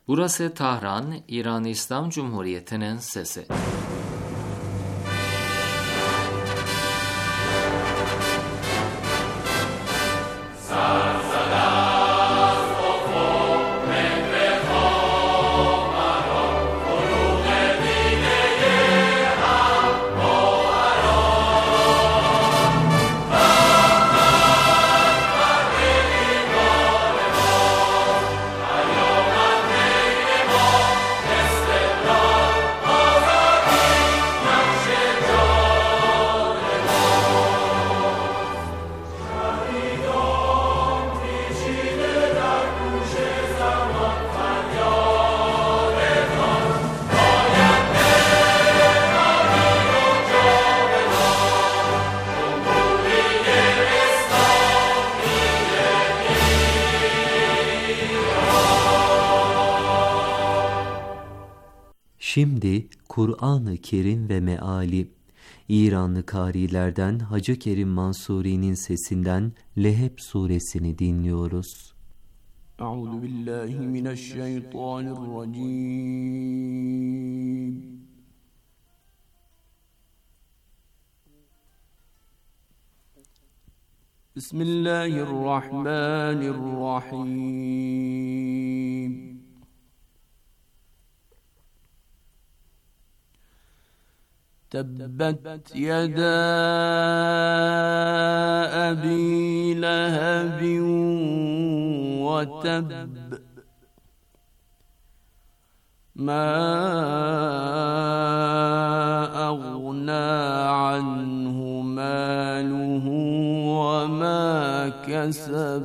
Burası Tahran, İran İslam Cumhuriyeti'nin sesi. Şimdi Kur'an-ı Kerim ve meali, İranlı kârilerden Hacı Kerim Mansuri'nin sesinden Leheb suresini dinliyoruz. Euzubillahimineşşeytanirracim. Bismillahirrahmanirrahim. تبت يدا أبي لهب وتب ما أغنى عنه ماله وما كسب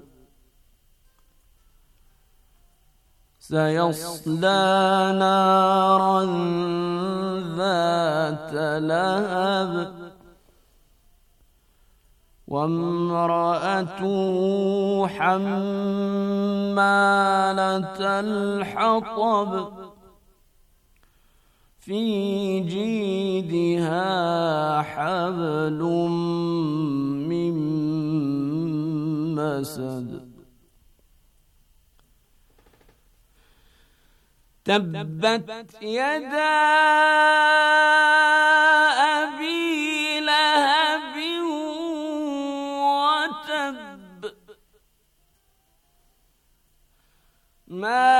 سيصلى نارا ذات لهب وامرأته حمالة الحطب في جيدها حبل من مسد تبت يدا أبي لهب وتب ما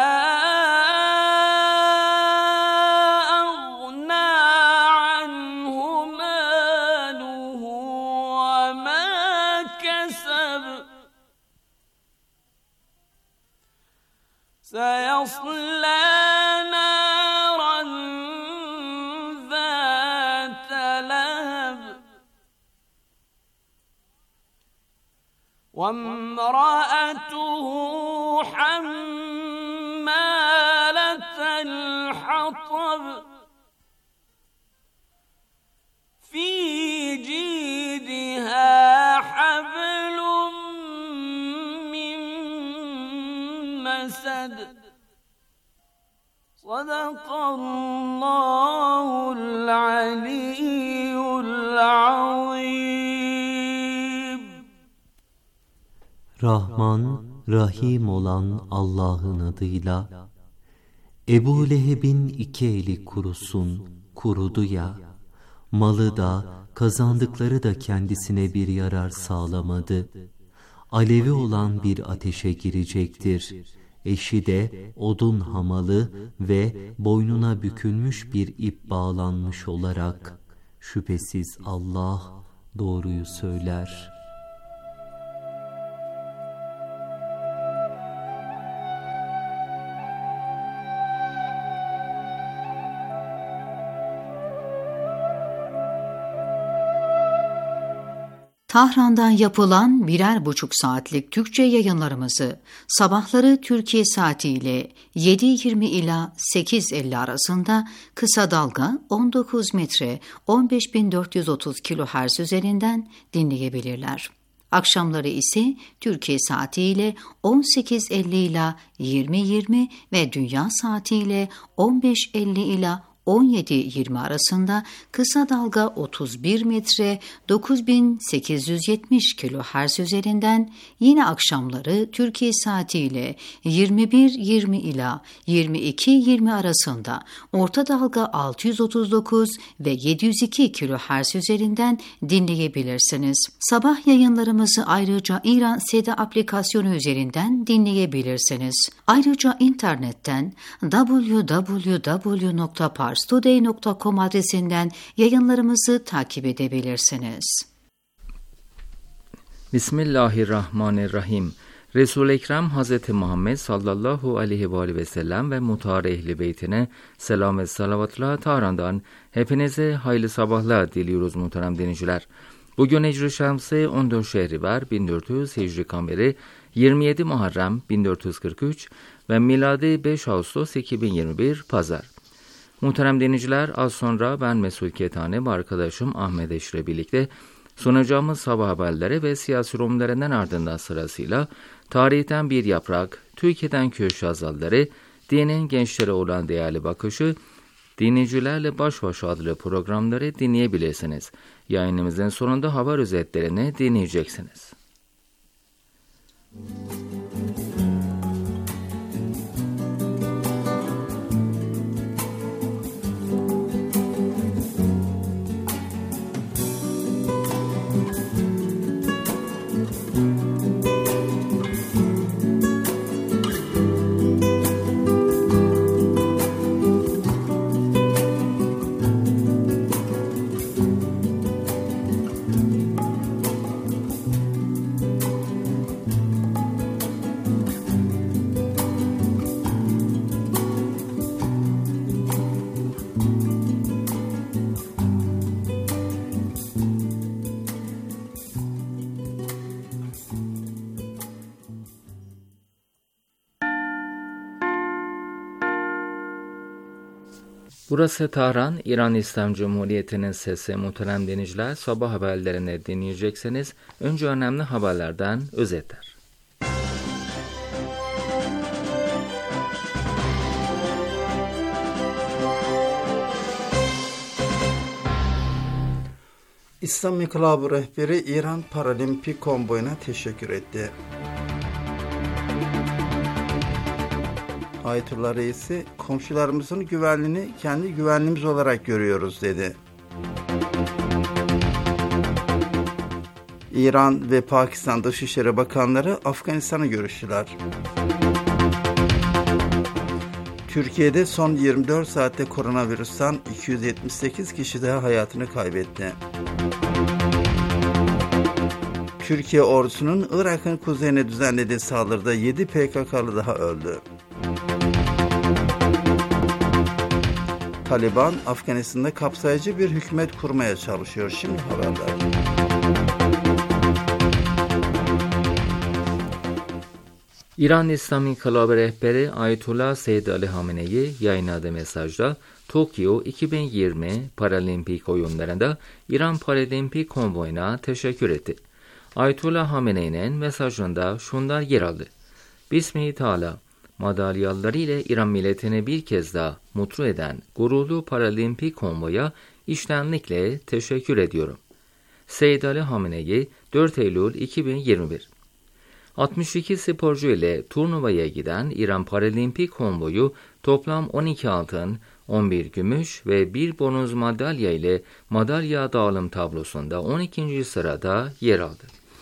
أغنى عنه ماله وما كسب سيصلى وامرأته حمالة الحطب في جيدها حبل من مسد صدق الله العلي العظيم. Rahman, Rahim olan Allah'ın adıyla. Ebu Leheb'in iki eli kurusun, kurudu ya, malı da, kazandıkları da kendisine bir yarar sağlamadı. Alevi olan bir ateşe girecektir. Eşi de odun hamalı ve boynuna bükülmüş bir ip bağlanmış olarak. Şüphesiz Allah doğruyu söyler. Tahran'dan yapılan 1,5 saatlik Türkçe yayınlarımızı sabahları Türkiye saatiyle 7:20 ila 8:50 arasında kısa dalga 19 metre 15.430 kHz üzerinden dinleyebilirler. Akşamları ise Türkiye saatiyle 18:50 ila 20:20 ve dünya saatiyle 15:50 ila 17-20 arasında, kısa dalga 31 metre 9870 kHz üzerinden, yine akşamları Türkiye saatiyle 21:20 ila 22:20 arasında orta dalga 639 ve 702 kHz üzerinden dinleyebilirsiniz. Sabah yayınlarımızı ayrıca İran Seda aplikasyonu üzerinden dinleyebilirsiniz. Ayrıca internetten www.parstoday.com adresinden yayınlarımızı takip edebilirsiniz. Bismillahirrahmanirrahim. Resul-i Ekrem Hazreti Muhammed sallallahu aleyhi ve sellem ve muhtar ehli beytine selam ve salavatla Tahran'dan hepinize hayırlı sabahlar diliyoruz muhterem dinleyiciler. Bugün Ecri Şemsi 14 Şehrivar 1400 Hicri Kameri 27 Muharrem 1443 ve miladi 5 Ağustos 2021 Pazar. Muhterem dinleyiciler, az sonra ben Mesut Ketane ve arkadaşım Ahmet Eşre birlikte sunacağımız sabah haberleri ve siyasi yorumlarından ardından sırasıyla tarihten bir yaprak, Türkiye'den köşk yazarları, dinin gençlere olan değerli bakışı, dinleyicilerle baş başa adlı programları dinleyebilirsiniz. Yayınımızın sonunda haber özetlerini dinleyeceksiniz. Burası Tahran, İran İslam Cumhuriyeti'nin sesi. Muhterem dinleyiciler, sabah haberlerini dinleyeceksiniz. Önce önemli haberlerden özetler. İslam İnkılabı rehberi İran Paralimpik Konvoyu'na teşekkür etti. Ayetullah Reisi, komşularımızın güvenliğini kendi güvenliğimiz olarak görüyoruz dedi. İran ve Pakistan Dışişleri Bakanları Afganistan'ı görüştüler. Türkiye'de son 24 saatte koronavirüsten 278 kişi daha hayatını kaybetti. Türkiye ordusunun Irak'ın kuzeyine düzenlediği saldırıda 7 PKK'lı daha öldü. Taliban, Afganistan'da kapsayıcı bir hükümet kurmaya çalışıyor. Şimdi haberler. İran İslam İnkılabı rehberi Ayetullah Seyyid Ali Hamenei yayınladığı mesajda Tokyo 2020 Paralimpik oyunlarında İran Paralimpik Konvoyu'na teşekkür etti. Ayetullah Hamenei'nin mesajında şunlar yer aldı. Bismillahirrahmanirrahim. Madalyaları ile İran milletini bir kez daha mutlu eden gururlu Paralimpik konvoya içtenlikle teşekkür ediyorum. Seyyid Ali Hamenei 4 Eylül 2021. 62 sporcu ile turnuvaya giden İran Paralimpik konvoyu toplam 12 altın, 11 gümüş ve 1 bronz madalya ile madalya dağılım tablosunda 12. sırada yer aldı.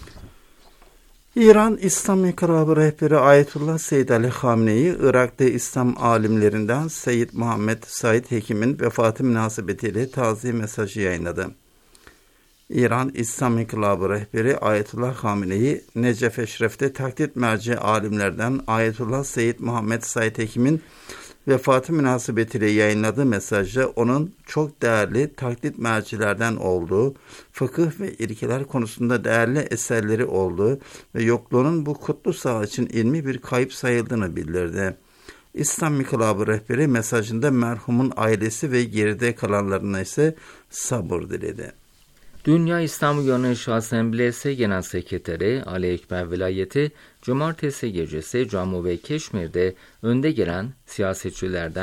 İran İslam İnkılabı rehberi Ayetullah Seyyid Ali Hamenei, Irak'ta İslam alimlerinden Seyyid Muhammed Said Hekim'in vefatı münasebetiyle taziye mesajı yayınladı. İran İslam İnkılabı rehberi Ayetullah Hamenei, Necef-i Şerif'te taklit merci alimlerden Ayetullah Seyyid Muhammed Said Hekim'in vefatı münasebetiyle yayınladığı mesajda onun çok değerli taklit mercilerden olduğu, fıkıh ve ilkeler konusunda değerli eserleri olduğu ve yokluğunun bu kutlu saha için ilmi bir kayıp sayıldığını bildirdi. İslam İnkılabı rehberi mesajında merhumun ailesi ve geride kalanlarına ise sabır diledi. Dünya İslam Uyanışı Asamblesi Genel Sekreteri Ali Ekber Vilayeti, Cumartesi gecesi Cammu ve Keşmir'de önde gelen siyasetçilerden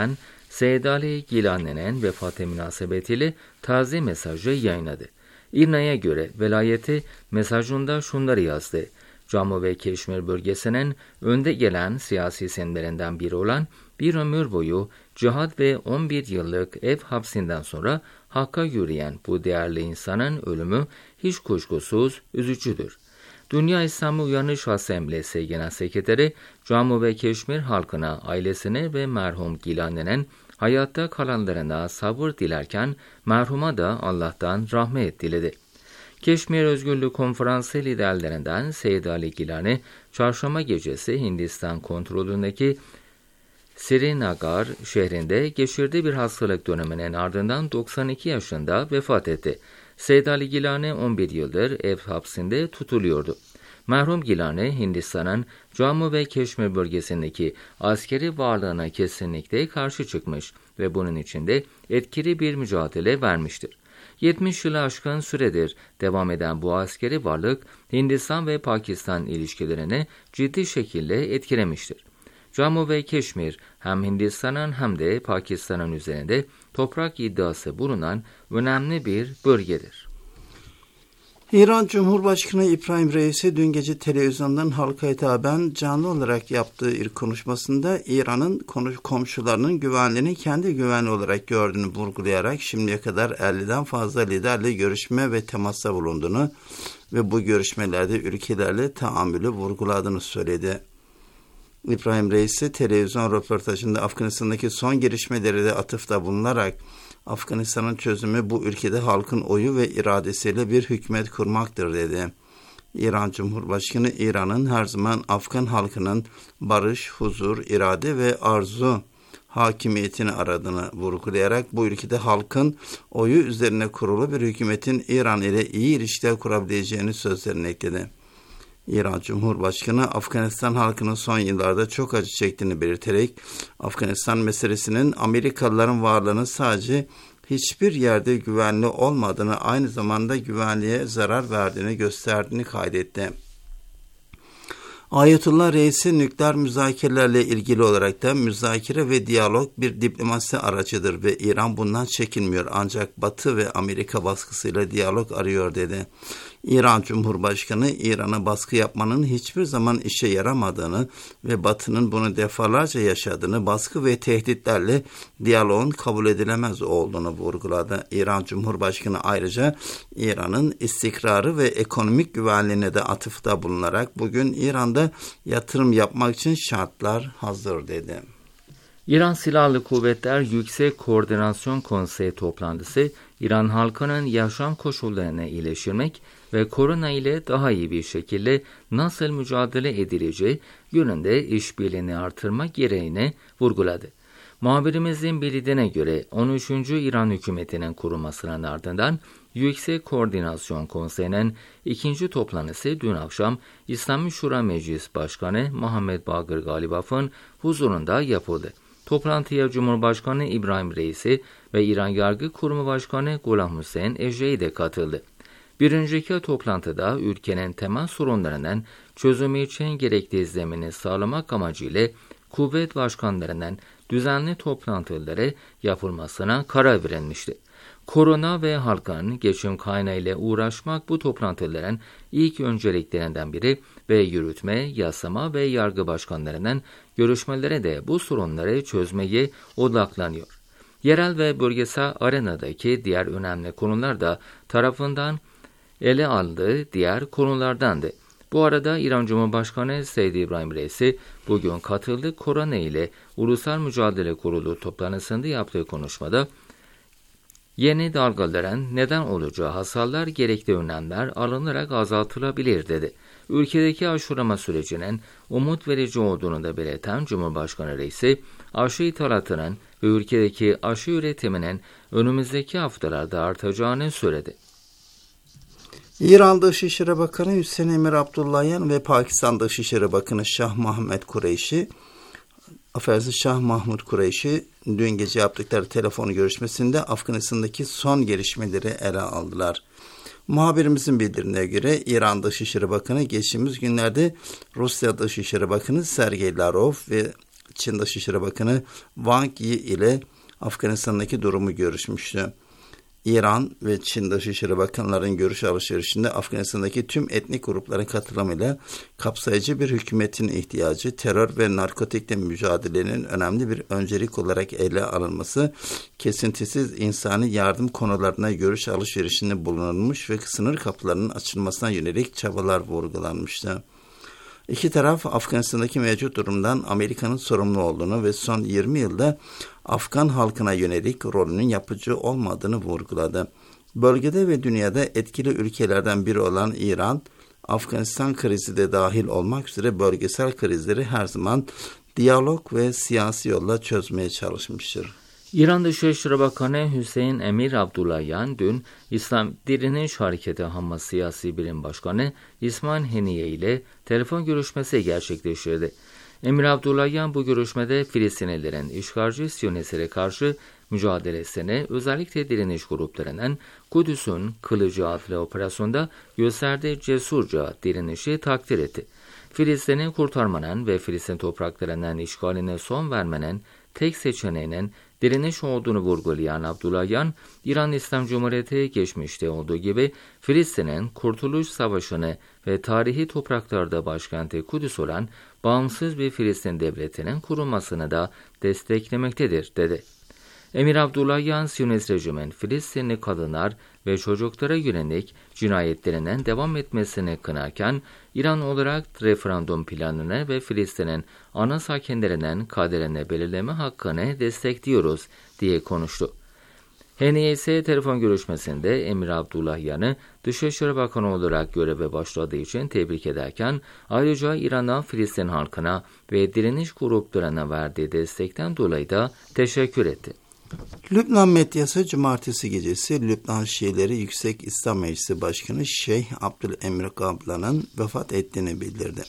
Seyyid Ali Gilani'nin vefatı münasebetiyle taziye mesajı yayınladı. İrna'ya göre velayeti mesajında şunları yazdı. Cammu ve Keşmir bölgesinin önde gelen siyasi isimlerinden biri olan bir ömür boyu cihat ve 11 yıllık ev hapsinden sonra hakka yürüyen bu değerli insanın ölümü hiç kuşkusuz üzücüdür. Dünya İslamı Uyanış Asamblesi Genel Sekreteri Cammu ve Keşmir halkına, ailesine ve merhum Gilani'nin hayatta kalanlarına sabır dilerken merhuma da Allah'tan rahmet diledi. Keşmir Özgürlük Konferansı liderlerinden Seyyid Ali Gilani, çarşamba gecesi Hindistan kontrolündeki Srinagar şehrinde geçirdiği bir hastalık döneminin ardından 92 yaşında vefat etti. Seyyid Ali Gilani 11 yıldır ev hapsinde tutuluyordu. Merhum Gilani, Hindistan'ın Cammu ve Keşmir bölgesindeki askeri varlığına kesinlikle karşı çıkmış ve bunun için de etkili bir mücadele vermiştir. 70 yılı aşkın süredir devam eden bu askeri varlık, Hindistan ve Pakistan ilişkilerini ciddi şekilde etkilemiştir. Cammu ve Keşmir hem Hindistan'ın hem de Pakistan'ın üzerinde toprak iddiası bulunan önemli bir bölgedir. İran Cumhurbaşkanı İbrahim Reisi dün gece televizyondan halka hitaben canlı olarak yaptığı ilk konuşmasında İran'ın komşularının güvenliğini kendi güvenli olarak gördüğünü vurgulayarak şimdiye kadar 50'den fazla liderle görüşme ve temasta bulunduğunu ve bu görüşmelerde ülkelerle tahammülü vurguladığını söyledi. İbrahim Reisi televizyon röportajında Afganistan'daki son gelişmeleri de atıfta bulunarak Afganistan'ın çözümü bu ülkede halkın oyu ve iradesiyle bir hükümet kurmaktır dedi. İran Cumhurbaşkanı İran'ın her zaman Afgan halkının barış, huzur, irade ve arzu hakimiyetini aradığını vurgulayarak bu ülkede halkın oyu üzerine kurulu bir hükümetin İran ile iyi ilişkiler kurabileceğini sözlerine ekledi. İran Cumhurbaşkanı Afganistan halkının son yıllarda çok acı çektiğini belirterek Afganistan meselesinin Amerikalıların varlığının sadece hiçbir yerde güvenli olmadığını, aynı zamanda güvenliğe zarar verdiğini gösterdiğini kaydetti. Ayetullah Reisi nükleer müzakerelerle ilgili olarak da müzakere ve diyalog bir diplomasi aracıdır ve İran bundan çekinmiyor ancak Batı ve Amerika baskısıyla diyalog arıyor dedi. İran Cumhurbaşkanı İran'a baskı yapmanın hiçbir zaman işe yaramadığını ve Batı'nın bunu defalarca yaşadığını, baskı ve tehditlerle diyaloğun kabul edilemez olduğunu vurguladı. İran Cumhurbaşkanı ayrıca İran'ın istikrarı ve ekonomik güvenliğine de atıfta bulunarak bugün İran'da yatırım yapmak için şartlar hazır dedi. İran Silahlı Kuvvetler Yüksek Koordinasyon Konseyi toplantısı, İran halkının yaşam koşullarını iyileştirmek ve korona ile daha iyi bir şekilde nasıl mücadele edileceği yönünde işbirliğini artırmak gereğini vurguladı. Muhabirimizin bildiğine göre 13. İran hükümetinin kurulmasının ardından Yüksek Koordinasyon Konseyi'nin ikinci toplantısı dün akşam İslami Şura Meclis Başkanı Muhammed Bagir Galibaf'ın huzurunda yapıldı. Toplantıya Cumhurbaşkanı İbrahim Reisi ve İran Yargı Kurumu Başkanı Ghulam Hüseyin Ecei de katıldı. Bir önceki toplantıda ülkenin temel sorunlarının çözümü için gerekli zemini sağlamak amacıyla kuvvet başkanlarının düzenli toplantıları yapılmasına karar verilmişti. Korona ve halkın geçim kaynağıyla uğraşmak bu toplantıların ilk önceliklerinden biri ve yürütme, yasama ve yargı başkanlarının görüşmeleri de bu sorunları çözmeye odaklanıyor. Yerel ve bölgesel arenadaki diğer önemli konular da tarafından ele aldığı diğer konulardandı. Bu arada İran Cumhurbaşkanı Seyyid İbrahim Reisi bugün katıldığı korona ile Ulusal Mücadele Kurulu toplantısında yaptığı konuşmada yeni dalgaların neden olacağı hasarlar gerekli önlemler alınarak azaltılabilir dedi. Ülkedeki aşılama sürecinin umut verici olduğunu da belirten Cumhurbaşkanı Reisi, aşı ithalatının ve ülkedeki aşı üretiminin önümüzdeki haftalarda artacağını söyledi. İran Dışişleri Bakanı Hüseyin Emir Abdullahian ve Pakistan Dışişleri Bakanı Şah Mahmud Kureyşi dün gece yaptıkları telefon görüşmesinde Afganistan'daki son gelişmeleri ele aldılar. Muhabirimizin bildirdiğine göre İran Dışişleri Bakanı geçtiğimiz günlerde Rusya Dışişleri Bakanı Sergey Lavrov ve Çin Dışişleri Bakanı Wang Yi ile Afganistan'daki durumu görüşmüştü. İran ve Çin Dışişleri Bakanlarının görüş alışverişinde Afganistan'daki tüm etnik grupların katılımıyla kapsayıcı bir hükümetin ihtiyacı, terör ve narkotikle mücadelenin önemli bir öncelik olarak ele alınması, kesintisiz insani yardım konularına görüş alışverişinde bulunulmuş ve sınır kapılarının açılmasına yönelik çabalar vurgulanmıştı. İki taraf Afganistan'daki mevcut durumdan Amerika'nın sorumlu olduğunu ve son 20 yılda Afgan halkına yönelik rolünün yapıcı olmadığını vurguladı. Bölgede ve dünyada etkili ülkelerden biri olan İran, Afganistan krizi de dahil olmak üzere bölgesel krizleri her zaman diyalog ve siyasi yolla çözmeye çalışmıştır. İran Dışişleri Bakanı Hüseyin Emir Abdullahian dün İslam Direniş Hareketi Hamas Siyasi Birim Başkanı İsmail Haniye ile telefon görüşmesi gerçekleştirdi. Emir Abdullahian bu görüşmede Filistinlilerin işgalci Siyonistlere karşı mücadelesine özellikle direniş gruplarının Kudüs'ün Kılıcı adlı operasyonda gösterdiği cesurca direnişi takdir etti. Filistin'i kurtarmanın ve Filistin topraklarının işgaline son vermenin tek seçeneğinin direniş olduğunu vurgulayan Abdullahian, İran İslam Cumhuriyeti geçmişte olduğu gibi Filistin'in Kurtuluş Savaşı'nı ve tarihi topraklarda başkenti Kudüs olan bağımsız bir Filistin devletinin kurulmasını da desteklemektedir, dedi. Emir Abdullahian, Siyonist rejimin Filistinli kadınlar ve çocuklara yönelik cinayetlerinin devam etmesini kınarken, İran olarak referandum planını ve Filistin'in ana sakinlerinin kaderini belirleme hakkını destekliyoruz diye konuştu. Haniye ise telefon görüşmesinde Emir Abdullahian'ı Dışişleri Bakanı olarak göreve başladığı için tebrik ederken, ayrıca İran'a, Filistin halkına ve direniş gruplarına verdiği destekten dolayı da teşekkür etti. Lübnan medyası cumartesi gecesi Lübnan Şiileri Yüksek İslam Meclisi Başkanı Şeyh Abdülemir Kaplan'ın vefat ettiğini bildirdi.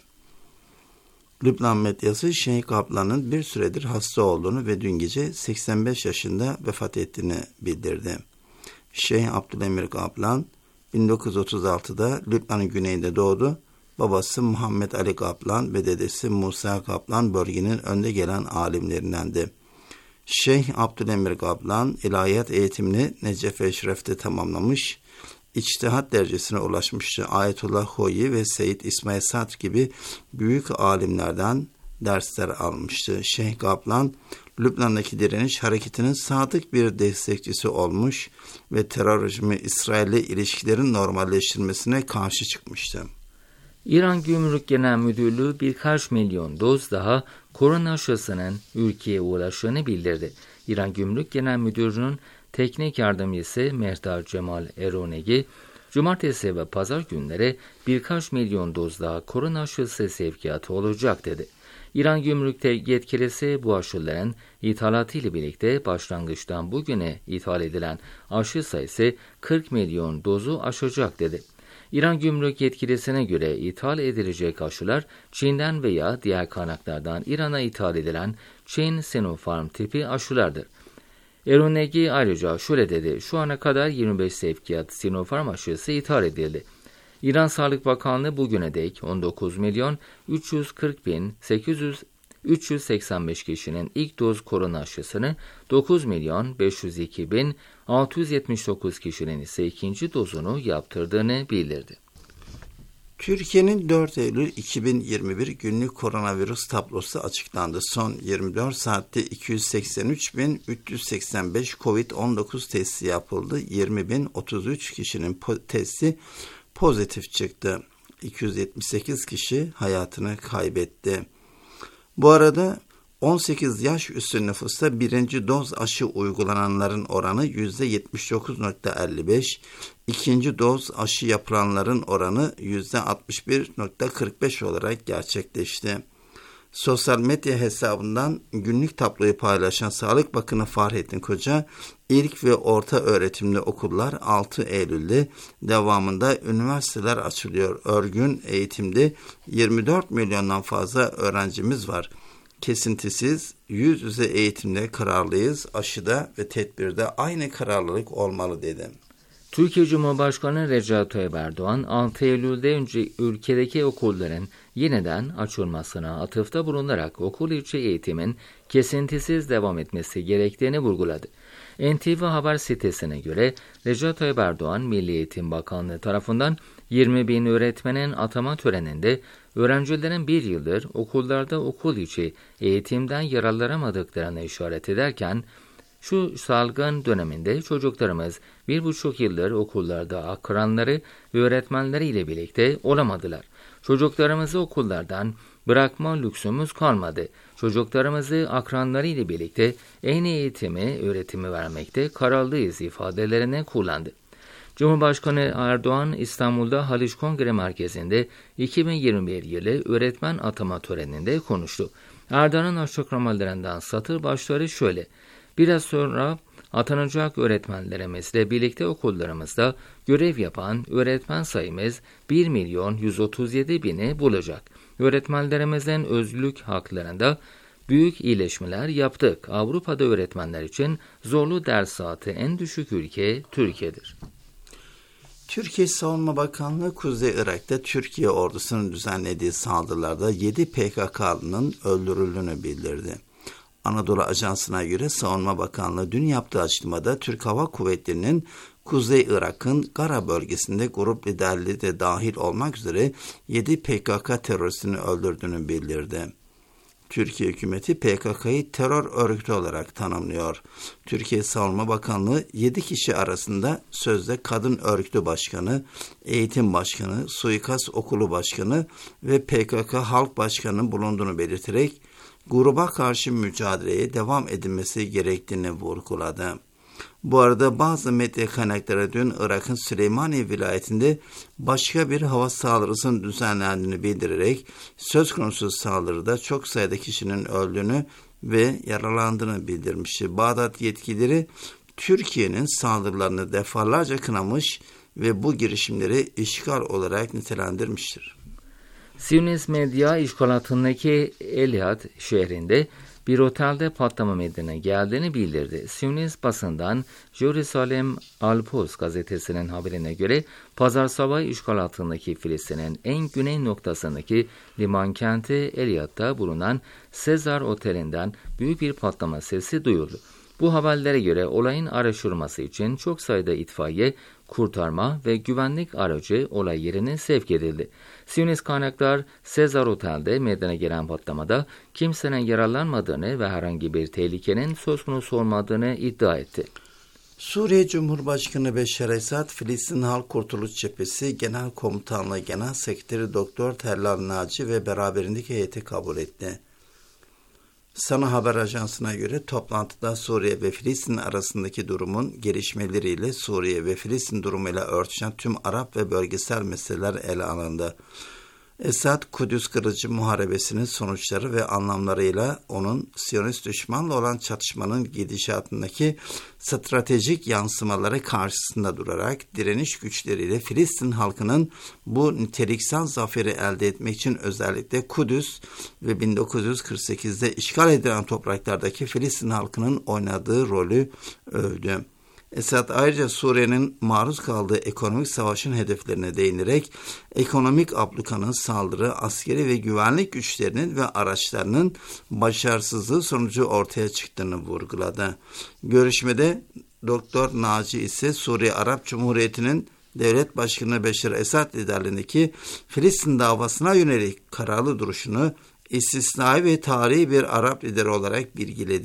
Lübnan medyası Şeyh Kaplan'ın bir süredir hasta olduğunu ve dün gece 85 yaşında vefat ettiğini bildirdi. Şeyh Abdülemir Kaplan 1936'da Lübnan'ın güneyinde doğdu. Babası Muhammed Ali Kaplan ve dedesi Musa Kaplan bölgenin önde gelen alimlerindendi. Şeyh Abdülemir Kaplan ilahiyat eğitimini Necef Eşref'te tamamlamış, içtihat derecesine ulaşmıştı. Ayetullah Hoyi ve Seyyid İsmail Sadr gibi büyük alimlerden dersler almıştı. Şeyh Kaplan, Lübnan'daki direniş hareketinin sadık bir destekçisi olmuş ve terörizmi İsrail'le ilişkilerin normalleştirmesine karşı çıkmıştı. İran Gümrük Genel Müdürlüğü birkaç milyon doz daha korona aşısının ülkeye ulaştığını bildirdi. İran Gümrük Genel Müdürlüğü'nün teknik yardımcısı Mehtar Cemal Eronegi, cumartesi ve pazar günleri birkaç milyon doz daha korona aşısı sevkiyatı olacak dedi. İran Gümrük'te yetkilisi bu aşıların ithalatı ile birlikte başlangıçtan bugüne ithal edilen aşı sayısı 40 milyon dozu aşacak dedi. İran Gümrük yetkilisine göre ithal edilecek aşılar Çin'den veya diğer kaynaklardan İran'a ithal edilen Çin Sinopharm tipi aşılardır. Eronegi ayrıca şöyle dedi: şu ana kadar 25 sevkiyat Sinopharm aşısı ithal edildi. İran Sağlık Bakanlığı bugüne dek 19.340.885 kişinin ilk doz korona aşısını, 9.502.679 kişinin ise ikinci dozunu yaptırdığını bildirdi. Türkiye'nin 4 Eylül 2021 günlük koronavirüs tablosu açıklandı. Son 24 saatte 283.385 COVID-19 testi yapıldı. 20.033 kişinin testi pozitif çıktı. 278 kişi hayatını kaybetti. Bu arada 18 yaş üstü nüfusta birinci doz aşı uygulananların oranı %79.55, ikinci doz aşı yapılanların oranı %61.45 olarak gerçekleşti. Sosyal medya hesabından günlük tabloyu paylaşan Sağlık Bakanı Fahrettin Koca, ilk ve orta öğretimli okullar 6 Eylül'de, devamında üniversiteler açılıyor. Örgün eğitimde 24 milyondan fazla öğrencimiz var. Kesintisiz, yüz yüze eğitimde kararlıyız, aşıda ve tedbirde aynı kararlılık olmalı dedi. Türkiye Cumhurbaşkanı Recep Tayyip Erdoğan 6 Eylül'de önce ülkedeki okulların yeniden açılmasına atıfta bulunarak okul içi eğitimin kesintisiz devam etmesi gerektiğini vurguladı. NTV Haber sitesine göre Recep Tayyip Erdoğan Milli Eğitim Bakanlığı tarafından 20.000 öğretmenin atama töreninde öğrencilerin bir yıldır okullarda okul içi eğitimden yararlanamadıklarını işaret ederken, şu salgın döneminde çocuklarımız 1,5 yıldır okullarda akranları ve öğretmenleriyle birlikte olamadılar. Çocuklarımızı okullardan bırakma lüksümüz kalmadı. Çocuklarımızı akranlarıyla birlikte en iyi öğretimi vermekte kararlıyız ifadelerini kullandı. Cumhurbaşkanı Erdoğan İstanbul'da Haliç Kongre Merkezi'nde 2021 yılı öğretmen atama töreninde konuştu. Erdoğan'ın açıklamalarından satır başları şöyle: biraz sonra atanacak öğretmenlerimizle birlikte okullarımızda görev yapan öğretmen sayımız 1.137.000'i bulacak. Öğretmenlerimizin özlük haklarında büyük iyileşmeler yaptık. Avrupa'da öğretmenler için zorlu ders saati en düşük ülke Türkiye'dir. Türkiye Savunma Bakanlığı Kuzey Irak'ta Türkiye ordusunun düzenlediği saldırılarda 7 PKK'lının öldürüldüğünü bildirdi. Anadolu Ajansı'na göre Savunma Bakanlığı dün yaptığı açıklamada Türk Hava Kuvvetleri'nin Kuzey Irak'ın Gara bölgesinde grup liderliği de dahil olmak üzere 7 PKK teröristini öldürdüğünü bildirdi. Türkiye hükümeti PKK'yı terör örgütü olarak tanımlıyor. Türkiye Savunma Bakanlığı 7 kişi arasında sözde kadın örgütü başkanı, eğitim başkanı, suikast okulu başkanı ve PKK halk başkanının bulunduğunu belirterek gruba karşı mücadeleye devam edilmesi gerektiğini vurguladı. Bu arada bazı medya kaynakları dün Irak'ın Süleymaniye vilayetinde başka bir hava saldırısının düzenlendiğini bildirerek söz konusu saldırıda çok sayıda kişinin öldüğünü ve yaralandığını bildirmişti. Bağdat yetkilileri Türkiye'nin saldırılarını defalarca kınamış ve bu girişimleri işgal olarak nitelendirmiştir. Siyonist medya işgal altındaki Elyad şehrinde bir otelde patlama meydana geldiğini bildirdi. Siyonist basından Jerusalem Al-Post gazetesinin haberine göre pazar sabahı işgal altındaki Filistin'in en güney noktasındaki liman kenti Elyad'da bulunan Sezar Oteli'nden büyük bir patlama sesi duyuldu. Bu haberlere göre olayın araştırılması için çok sayıda itfaiye, kurtarma ve güvenlik aracı olay yerine sevk edildi. Siyonist kaynaklar Sezar Otel'de meydana gelen patlamada kimsenin yaralanmadığını ve herhangi bir tehlikenin söz konusu olmadığını iddia etti. Suriye Cumhurbaşkanı Beşar Esad, Filistin Halk Kurtuluş Cephesi Genel Komutanlığı Genel Sekreteri Doktor Tellal Naci ve beraberindeki heyeti kabul etti. Sana Haber Ajansı'na göre toplantıda Suriye ve Filistin arasındaki durumun gelişmeleriyle Suriye ve Filistin durumuyla örtüşen tüm Arap ve bölgesel meseleler ele alındı. Esad, Kudüs kırıcı muharebesinin sonuçları ve anlamlarıyla onun Siyonist düşmanla olan çatışmanın gidişatındaki stratejik yansımaları karşısında durarak direniş güçleriyle Filistin halkının bu niteliksel zaferi elde etmek için özellikle Kudüs ve 1948'de işgal edilen topraklardaki Filistin halkının oynadığı rolü övdü. Esad ayrıca Suriye'nin maruz kaldığı ekonomik savaşın hedeflerine değinerek ekonomik ablukanın saldırı, askeri ve güvenlik güçlerinin ve araçlarının başarısızlığı sonucu ortaya çıktığını vurguladı. Görüşmede Doktor Naci ise Suriye Arap Cumhuriyeti'nin Devlet Başkanı Beşar Esad liderliğindeki Filistin davasına yönelik kararlı duruşunu istisnai ve tarihi bir Arap lideri olarak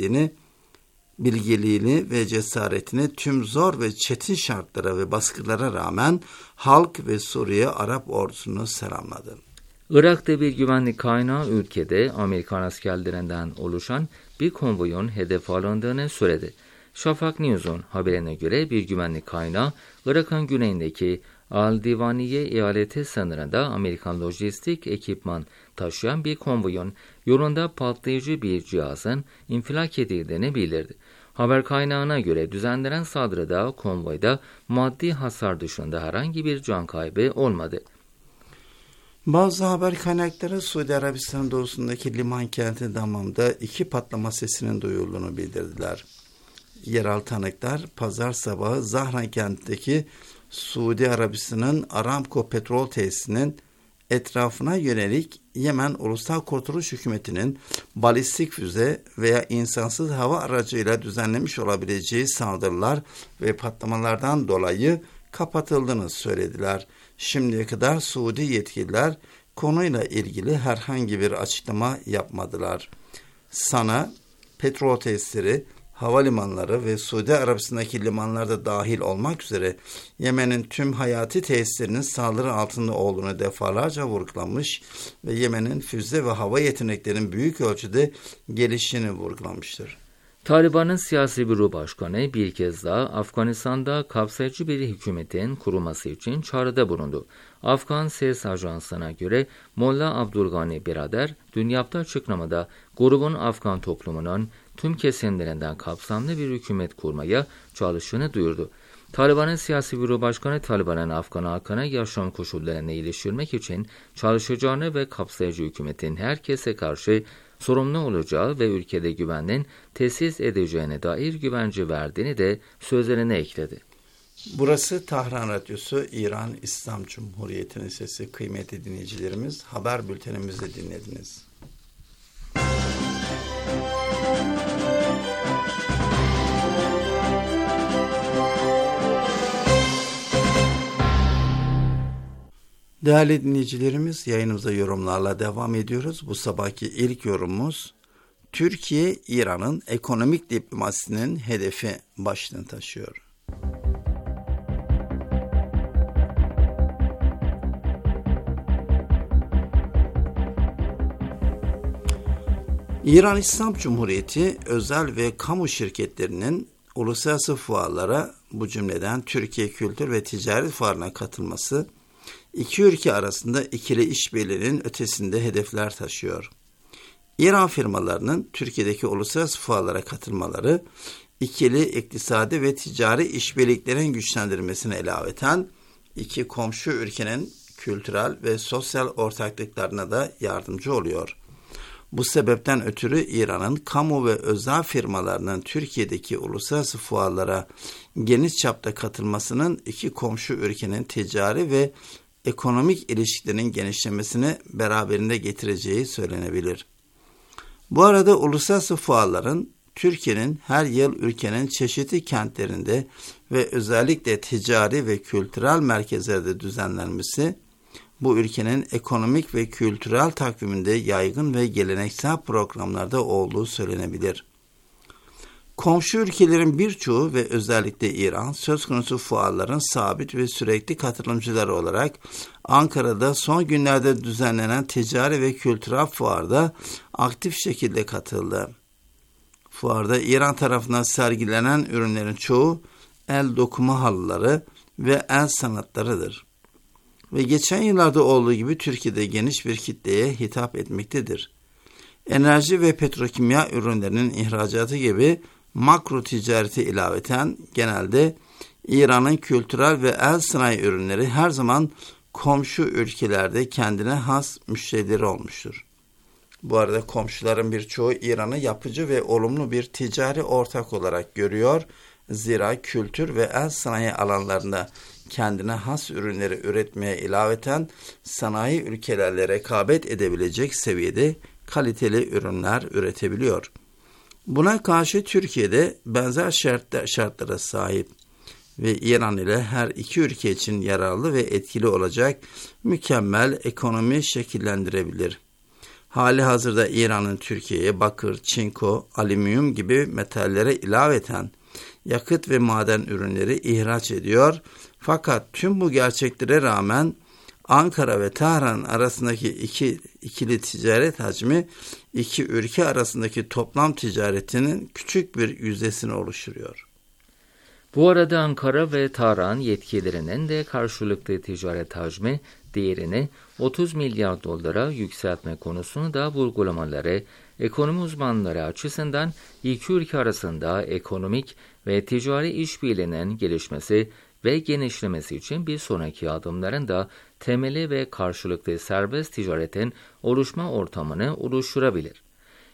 bilgeliğini ve cesaretini tüm zor ve çetin şartlara ve baskılara rağmen halk ve Suriye Arap ordusunu selamladı. Irak'ta bir güvenlik kaynağı ülkede Amerikan askerlerinden oluşan bir konvoyun hedef alındığını söyledi. Şafak News'un haberine göre bir güvenlik kaynağı Irak'ın güneyindeki Al-Divaniye eyaleti sınırında Amerikan lojistik ekipman taşıyan bir konvoyun yolunda patlayıcı bir cihazın infilak edildiğini bildirdi. Haber kaynağına göre düzenlenen saldırıda konvoyda maddi hasar dışında herhangi bir can kaybı olmadı. Bazı haber kaynakları Suudi Arabistan doğusundaki liman kenti Damam'da 2 patlama sesinin duyulduğunu bildirdiler. Yerel tanıklar pazar sabahı Zahran kentindeki Suudi Arabistan'ın Aramco petrol tesisinin etrafına yönelik Yemen Ulusal Kurtuluş Hükümeti'nin balistik füze veya insansız hava aracıyla düzenlemiş olabileceği saldırılar ve patlamalardan dolayı kapatıldığını söylediler. Şimdiye kadar Suudi yetkililer konuyla ilgili herhangi bir açıklama yapmadılar. Sana, petrol tesisleri, havalimanları ve Suudi Arabistan'daki limanlarda dahil olmak üzere Yemen'in tüm hayati tesislerinin saldırı altında olduğunu defalarca vurgulamış ve Yemen'in füze ve hava yeteneklerinin büyük ölçüde geliştiğini vurgulamıştır. Taliban'ın siyasi büro başkanı bir kez daha Afganistan'da kapsayıcı bir hükümetin kurulması için çağrıda bulundu. Afgan ses ajansına göre Molla Abdulgani Birader dün yaptığı açıklamada grubun Afgan toplumunun tüm kesimlerinden kapsamlı bir hükümet kurmaya çalıştığını duyurdu. Taliban'ın siyasi büro başkanı Taliban'ın Afgan halkına yaşam koşullarını iyileştirmek için çalışacağını ve kapsayıcı hükümetin herkese karşı sorumlu olacağı ve ülkede güvenliğin tesis edeceğine dair güvence verdiğini de sözlerine ekledi. Burası Tahran Radyosu, İran İslam Cumhuriyeti'nin sesi. Kıymetli dinleyicilerimiz, haber bültenimizi dinlediniz. Değerli dinleyicilerimiz, yayınımıza yorumlarla devam ediyoruz. Bu sabahki ilk yorumumuz, Türkiye, İran'ın ekonomik diplomasisinin hedefi başlığını taşıyor. İran İslam Cumhuriyeti özel ve kamu şirketlerinin uluslararası fuarlara, bu cümleden Türkiye Kültür ve Ticaret Fuarı'na katılması, İki ülke arasında ikili işbirliğinin ötesinde hedefler taşıyor. İran firmalarının Türkiye'deki uluslararası fuarlara katılmaları, ikili iktisadi ve ticari işbirliklerin güçlendirilmesine ilaveten iki komşu ülkenin kültürel ve sosyal ortaklıklarına da yardımcı oluyor. Bu sebepten ötürü İran'ın kamu ve özel firmalarının Türkiye'deki uluslararası fuarlara geniş çapta katılmasının iki komşu ülkenin ticari ve ekonomik ilişkilerin genişlemesini beraberinde getireceği söylenebilir. Bu arada uluslararası fuarların Türkiye'nin her yıl ülkenin çeşitli kentlerinde ve özellikle ticari ve kültürel merkezlerde düzenlenmesi, bu ülkenin ekonomik ve kültürel takviminde yaygın ve geleneksel programlarda olduğu söylenebilir. Komşu ülkelerin birçoğu ve özellikle İran söz konusu fuarların sabit ve sürekli katılımcıları olarak Ankara'da son günlerde düzenlenen ticari ve kültürel fuarda aktif şekilde katıldı. Fuarda İran tarafından sergilenen ürünlerin çoğu el dokuma halıları ve el sanatlarıdır. Ve geçen yıllarda olduğu gibi Türkiye'de geniş bir kitleye hitap etmektedir. Enerji ve petrokimya ürünlerinin ihracatı gibi makro ticareti ilaveten genelde İran'ın kültürel ve el sanayi ürünleri her zaman komşu ülkelerde kendine has müşterileri olmuştur. Bu arada komşuların birçoğu İran'ı yapıcı ve olumlu bir ticari ortak olarak görüyor. Zira kültür ve el sanayi alanlarında kendine has ürünleri üretmeye ilaveten sanayi ülkelerle rekabet edebilecek seviyede kaliteli ürünler üretebiliyor. Buna karşı Türkiye'de benzer şartlara sahip ve İran ile her iki ülke için yararlı ve etkili olacak mükemmel ekonomi şekillendirebilir. Hali hazırda İran'ın Türkiye'ye bakır, çinko, alüminyum gibi metallere ilaveten yakıt ve maden ürünleri ihraç ediyor. Fakat tüm bu gerçeklere rağmen Ankara ve Tahran arasındaki ikili ticaret hacmi iki ülke arasındaki toplam ticaretinin küçük bir yüzdesini oluşturuyor. Bu arada Ankara ve Tahran yetkililerinin de karşılıklı ticaret hacmi değerini 30 milyar dolara yükseltme konusunu da vurgulamaları, ekonomi uzmanları açısından iki ülke arasında ekonomik ve ticari işbirliğinin gelişmesi ve genişlemesi için bir sonraki adımların da temeli ve karşılıklı serbest ticaretin oluşma ortamını oluşturabilir.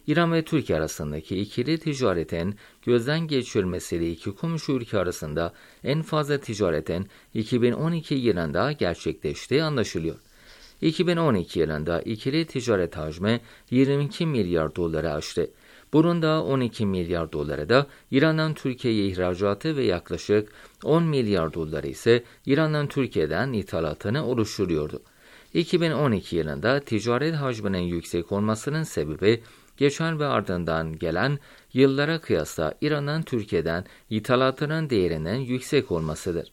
İran ve Türkiye arasındaki ikili ticaretin gözden geçirilmesiyle iki komşu ülke arasında en fazla ticaretin 2012 yılında gerçekleştiği anlaşılıyor. 2012 yılında ikili ticaret hacmi 22 milyar doları aştı. Bunun da 12 milyar doları da İran'dan Türkiye'ye ihracatı ve yaklaşık 10 milyar doları ise İran'dan Türkiye'den ithalatını oluşturuyordu. 2012 yılında ticaret hacminin yüksek olmasının sebebi geçen ve ardından gelen yıllara kıyasla İran'dan Türkiye'den ithalatının değerinin yüksek olmasıdır.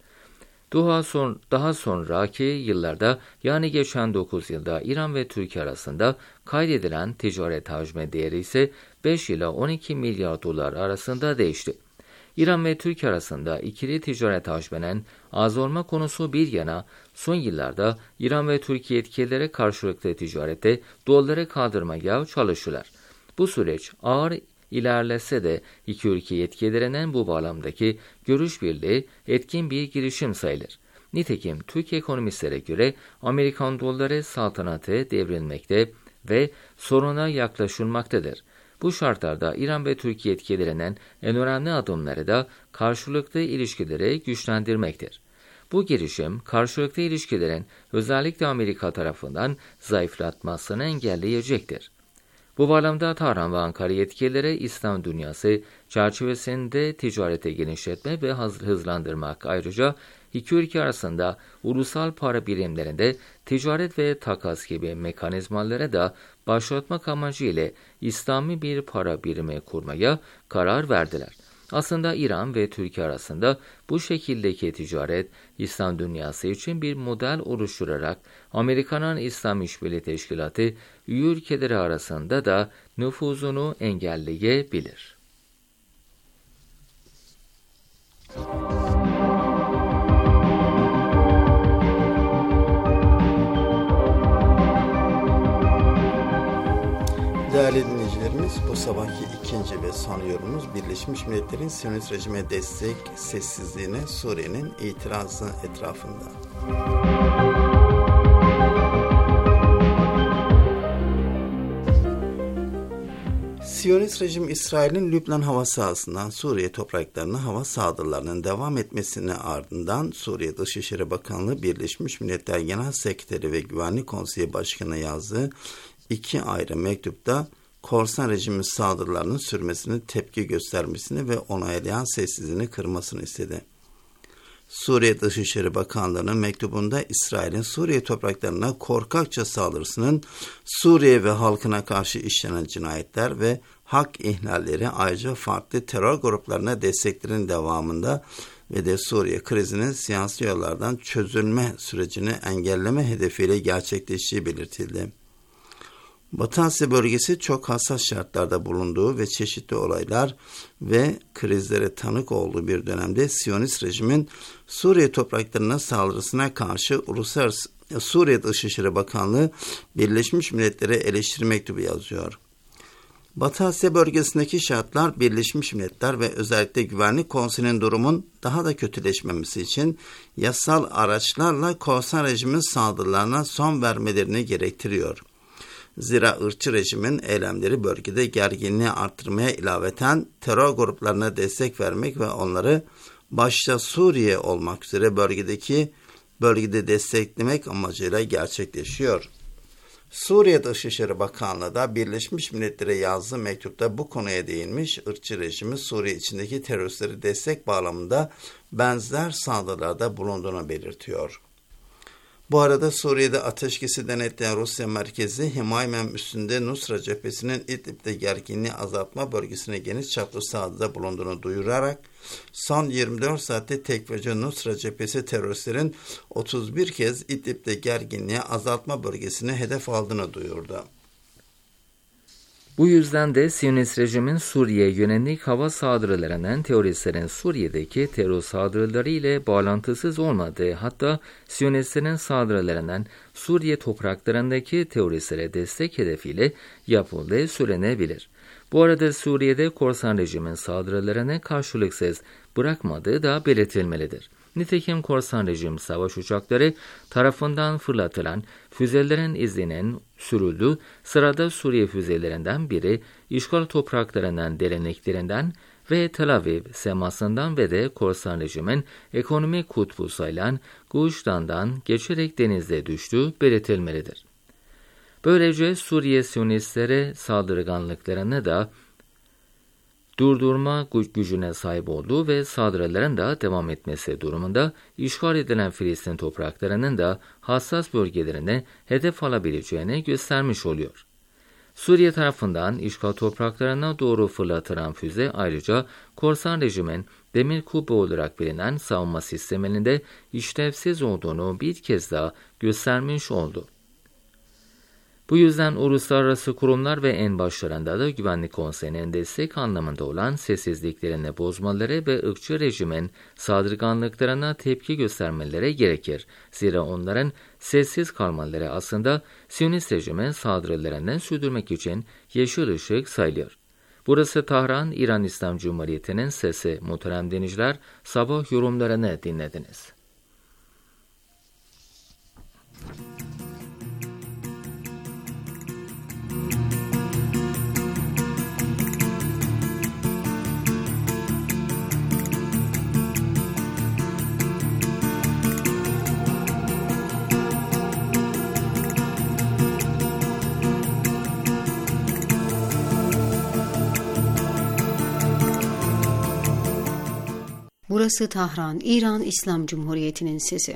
Daha sonraki yıllarda yani geçen 9 yılda İran ve Türkiye arasında kaydedilen ticaret hacmi değeri ise 5 ila 12 milyar dolar arasında değişti. İran ve Türkiye arasında ikili ticaret hacminin az olma konusu bir yana son yıllarda İran ve Türkiye yetkilileri karşılıklı ticarette doları kaldırmaya çalıştılar. Bu süreç ağır ilerlese de iki ülke yetkililerinin bu bağlamdaki görüş birliği etkin bir girişim sayılır. Nitekim Türk ekonomistlere göre Amerikan doları saltanatı devrilmekte ve soruna yaklaşılmaktadır. Bu şartlarda İran ve Türkiye yetkililerinin en önemli adımları da karşılıklı ilişkileri güçlendirmektir. Bu girişim karşılıklı ilişkilerin özellikle Amerika tarafından zayıflatmasını engelleyecektir. Bu bağlamda Tahran ve Ankara yetkilileri İslam dünyası çerçevesinde ticarete genişletme ve hızlandırmak, ayrıca iki ülke arasında ulusal para birimlerinde ticaret ve takas gibi mekanizmalara da başlatmak amacıyla İslami bir para birimi kurmaya karar verdiler. Aslında İran ve Türkiye arasında bu şekildeki ticaret İslam dünyası için bir model oluşturarak Amerika'nın İslam İşbirliği Teşkilatı üye ülkeleri arasında da nüfuzunu engelleyebilir. Değerli dinleyicilerimiz, bu sabahki ikinci ve son yorumumuz Birleşmiş Milletler'in Siyonist rejime destek sessizliğine Suriye'nin itirazı etrafında. Siyonist rejim İsrail'in Lübnan hava sahasından Suriye topraklarına hava saldırılarının devam etmesinin ardından Suriye Dışişleri Bakanlığı Birleşmiş Milletler Genel Sekreteri ve Güvenlik Konseyi Başkanı'na yazdığı iki ayrı mektupta korsan rejimin saldırılarının sürmesine tepki göstermesini ve onaylayan sessizliğini kırmasını istedi. Suriye Dışişleri Bakanlığı'nın mektubunda İsrail'in Suriye topraklarına korkakça saldırısının Suriye ve halkına karşı işlenen cinayetler ve hak ihlalleri, ayrıca farklı terör gruplarına desteklerin devamında ve de Suriye krizinin siyasi yollardan çözülme sürecini engelleme hedefiyle gerçekleştiği belirtildi. Batı Asya bölgesi çok hassas şartlarda bulunduğu ve çeşitli olaylar ve krizlere tanık olduğu bir dönemde Siyonist rejimin Suriye topraklarına saldırısına karşı Uluslararası Suriye Dışişleri Bakanlığı Birleşmiş Milletler'e eleştiri mektubu yazıyor. Batı Asya bölgesindeki şartlar Birleşmiş Milletler ve özellikle Güvenlik Konseyi'nin durumun daha da kötüleşmemesi için yasal araçlarla korsan rejimin saldırılarına son vermelerini gerektiriyor. Zira ırkçı rejimin eylemleri bölgede gerginliği arttırmaya ilaveten terör gruplarına destek vermek ve onları başta Suriye olmak üzere bölgede desteklemek amacıyla gerçekleşiyor. Suriye Dışişleri Bakanlığı da Birleşmiş Milletler'e yazdığı mektupta bu konuya değinmiş, ırkçı rejimi Suriye içindeki teröristleri destek bağlamında benzer saldırılarda bulunduğunu belirtiyor. Bu arada Suriye'de ateşkesi denetleyen Rusya merkezi Himaymem üstünde Nusra cephesinin İdlib'de gerginliği azaltma bölgesine geniş çaplı saldırıda bulunduğunu duyurarak son 24 saatte tekfirci Nusra cephesi teröristlerin 31 kez İdlib'de gerginliği azaltma bölgesine hedef aldığını duyurdu. Bu yüzden de Siyonist rejimin Suriye'ye yönelik hava saldırılarının teröristlerin Suriye'deki terör saldırıları ile bağlantısız olmadığı, hatta Siyonistlerin saldırılarının Suriye topraklarındaki teröristlere destek hedefiyle yapıldığı söylenebilir. Bu arada Suriye'de korsan rejimin saldırılarını karşılıksız bırakmadığı da belirtilmelidir. Nitekim korsan rejim savaş uçakları tarafından fırlatılan füzelerin izinin sürüldüğü sırada Suriye füzelerinden biri işgal topraklarının derinliklerinden ve Tel Aviv semasından ve de korsan rejimin ekonomik kutbu sayılan Guştan'dan geçerek denize düştüğü belirtilmelidir. Böylece Suriye Siyonistleri saldırganlıklarını da durdurma gücüne sahip olduğu ve saldırıların da devam etmesi durumunda işgal edilen Filistin topraklarının da hassas bölgelerine hedef alabileceğini göstermiş oluyor. Suriye tarafından işgal topraklarına doğru fırlatılan füze ayrıca korsan rejimin demir kubbe olarak bilinen savunma sisteminin de işlevsiz olduğunu bir kez daha göstermiş oldu. Bu yüzden uluslararası kurumlar ve en başlarında da Güvenlik Konseyi'nin destek anlamında olan sessizliklerini bozmaları ve ırkçı rejimin saldırganlıklarına tepki göstermeleri gerekir. Zira onların sessiz kalmaları aslında Siyonist rejimin saldırılarını sürdürmek için yeşil ışık sayılıyor. Burası Tahran, İran İslam Cumhuriyeti'nin sesi. Muhterem dinleyiciler, sabah yorumlarını dinlediniz. Burası Tahran, İran İslam Cumhuriyeti'nin sesi.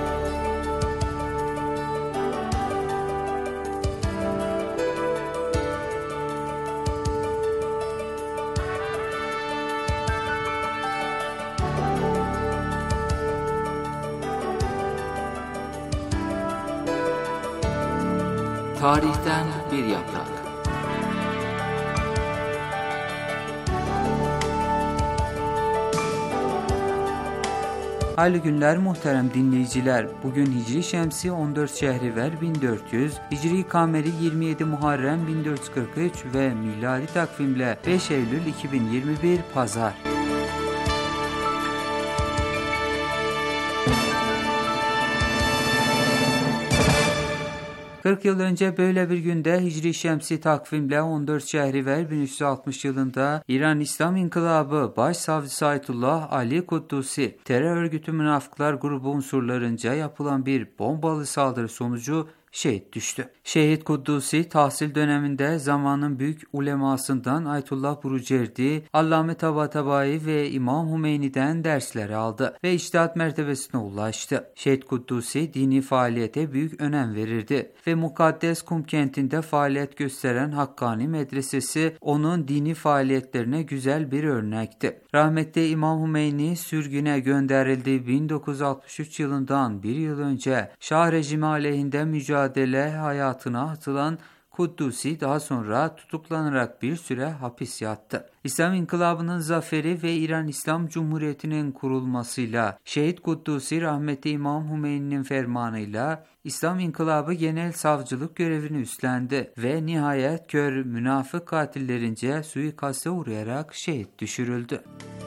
Tarihten bir yaprak. Hayırlı günler muhterem dinleyiciler. Bugün Hicri Şemsi 14 Şehriver 1400, Hicri Kameri 27 Muharrem 1443 ve miladi takvimle 5 Eylül 2021 Pazar. ...40 yıl önce böyle bir günde Hicri Şemsi takvimle 14 Şehriver 1360 yılında İran İslam İnkılabı Başsavcısı Ayetullah Ali Kuddusi, terör örgütü münafıklar grubu unsurlarınca yapılan bir bombalı saldırı sonucu şehit düştü. Şehit Kuddusi tahsil döneminde zamanın büyük ulemasından Ayetullah Burucerdi, Allame Tabatabai ve İmam Hümeyni'den dersler aldı ve içtihat mertebesine ulaştı. Şehit Kuddusi dini faaliyete büyük önem verirdi ve Mukaddes Kum kentinde faaliyet gösteren Hakkani Medresesi onun dini faaliyetlerine güzel bir örnekti. Rahmetli İmam Hümeyni sürgüne gönderildiği 1963 yılından bir yıl önce Şah rejimi aleyhinde mücadele hayatına atılan Kuddusi daha sonra tutuklanarak bir süre hapis yattı. İslam İnkılabı'nın zaferi ve İran İslam Cumhuriyeti'nin kurulmasıyla Şehit Kuddusi rahmetli İmam Hümeyni'nin fermanıyla İslam İnkılabı genel savcılık görevini üstlendi ve nihayet kör münafık katillerince suikaste uğrayarak şehit düşürüldü.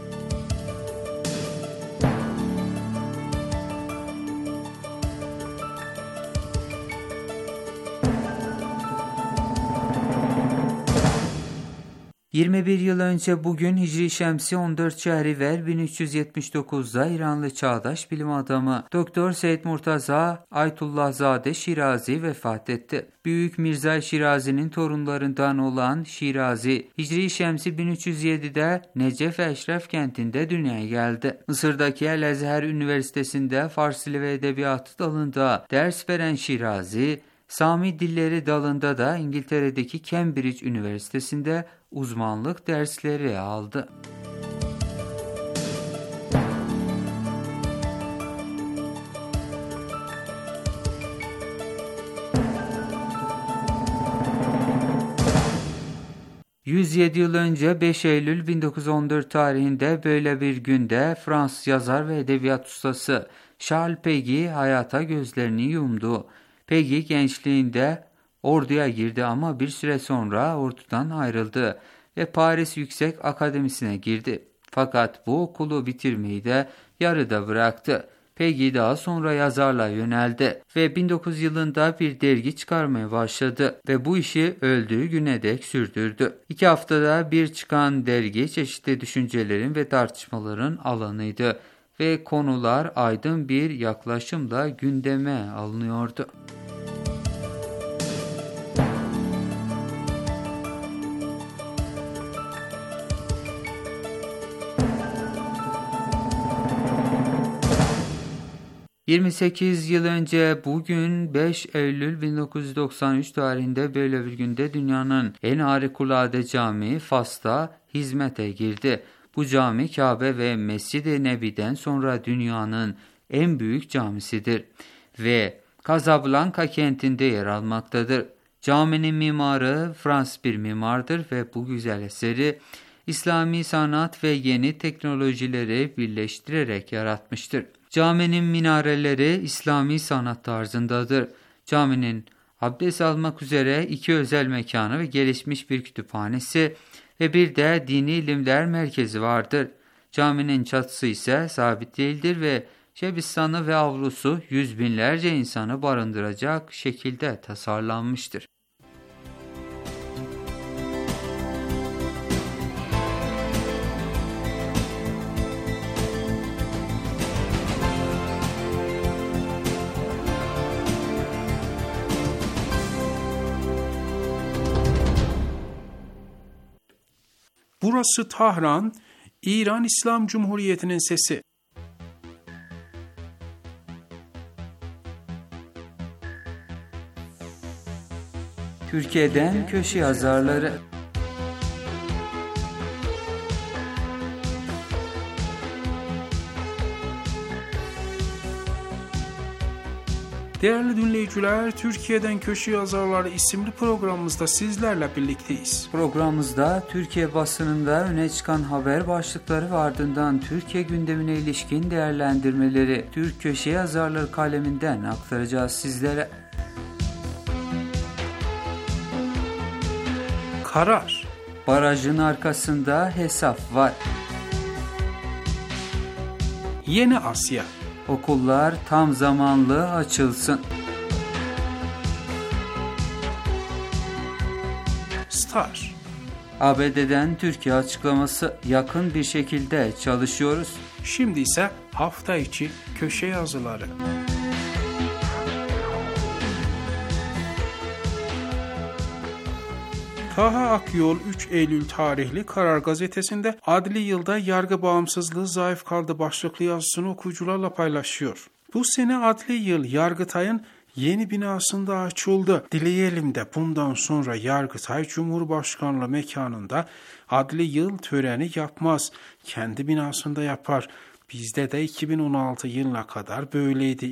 ...21 yıl önce bugün Hicri Şemsi 14 Şehriver 1379'da İranlı çağdaş bilim adamı Doktor Seyyid Murtaza Aytullahzade Şirazi vefat etti. Büyük Mirza Şirazi'nin torunlarından olan Şirazi, Hicri Şemsi 1307'de Necef Eşref kentinde dünyaya geldi. Mısır'daki El-Ezher Üniversitesi'nde Fars Dili ve Edebiyatı dalında ders veren Şirazi, Sami dilleri dalında da İngiltere'deki Cambridge Üniversitesi'nde uzmanlık dersleri aldı. ...107 yıl önce 5 Eylül 1914 tarihinde böyle bir günde Fransız yazar ve edebiyat ustası Charles Péguy hayata gözlerini yumdu. Péguy gençliğinde orduya girdi ama bir süre sonra ordudan ayrıldı. ve Paris Yüksek Akademisi'ne girdi. Fakat bu okulu bitirmeyi de yarıda bıraktı. Peggy daha sonra yazarlığa yöneldi ve 1900 yılında bir dergi çıkarmaya başladı ve bu işi öldüğü güne dek sürdürdü. 2 haftada bir çıkan dergi çeşitli düşüncelerin ve tartışmaların alanıydı ve konular aydın bir yaklaşımla gündeme alınıyordu. ...28 yıl önce bugün 5 Eylül 1993 tarihinde böyle bir günde dünyanın en harikulade camii Fas'ta hizmete girdi. Bu cami Kabe ve Mescid-i Nebi'den sonra dünyanın en büyük camisidir ve Casablanca kentinde yer almaktadır. Caminin mimarı Fransız bir mimardır ve bu güzel eseri İslami sanat ve yeni teknolojileri birleştirerek yaratmıştır. Caminin minareleri İslami sanat tarzındadır. Caminin abdest almak üzere 2 özel mekanı ve gelişmiş bir kütüphanesi ve bir de dini ilimler merkezi vardır. Caminin çatısı ise sabit değildir ve Şebistanı ve avlusu yüz binlerce insanı barındıracak şekilde tasarlanmıştır. Burası Tahran, İran İslam Cumhuriyeti'nin sesi. Türkiye'den köşe yazarları. Değerli dinleyiciler, Türkiye'den Köşe Yazarları isimli programımızda sizlerle birlikteyiz. Programımızda Türkiye basınında öne çıkan haber başlıkları ve ardından Türkiye gündemine ilişkin değerlendirmeleri Türk Köşe Yazarları kaleminden aktaracağız sizlere. Karar. Barajın arkasında hesap var. Yeni Asya. Okullar tam zamanlı açılsın. Star. ABD'den Türkiye açıklaması, yakın bir şekilde çalışıyoruz. Şimdi ise hafta içi köşe yazıları. Taha Akyol 3 Eylül tarihli Karar Gazetesi'nde adli yılda yargı bağımsızlığı zayıf kaldı başlıklı yazısını okuyucularla paylaşıyor. Bu sene adli yıl Yargıtay'ın yeni binasında açıldı. Dileyelim de bundan sonra Yargıtay Cumhurbaşkanlığı mekanında adli yıl töreni yapmaz. Kendi binasında yapar. Bizde de 2016 yılına kadar böyleydi.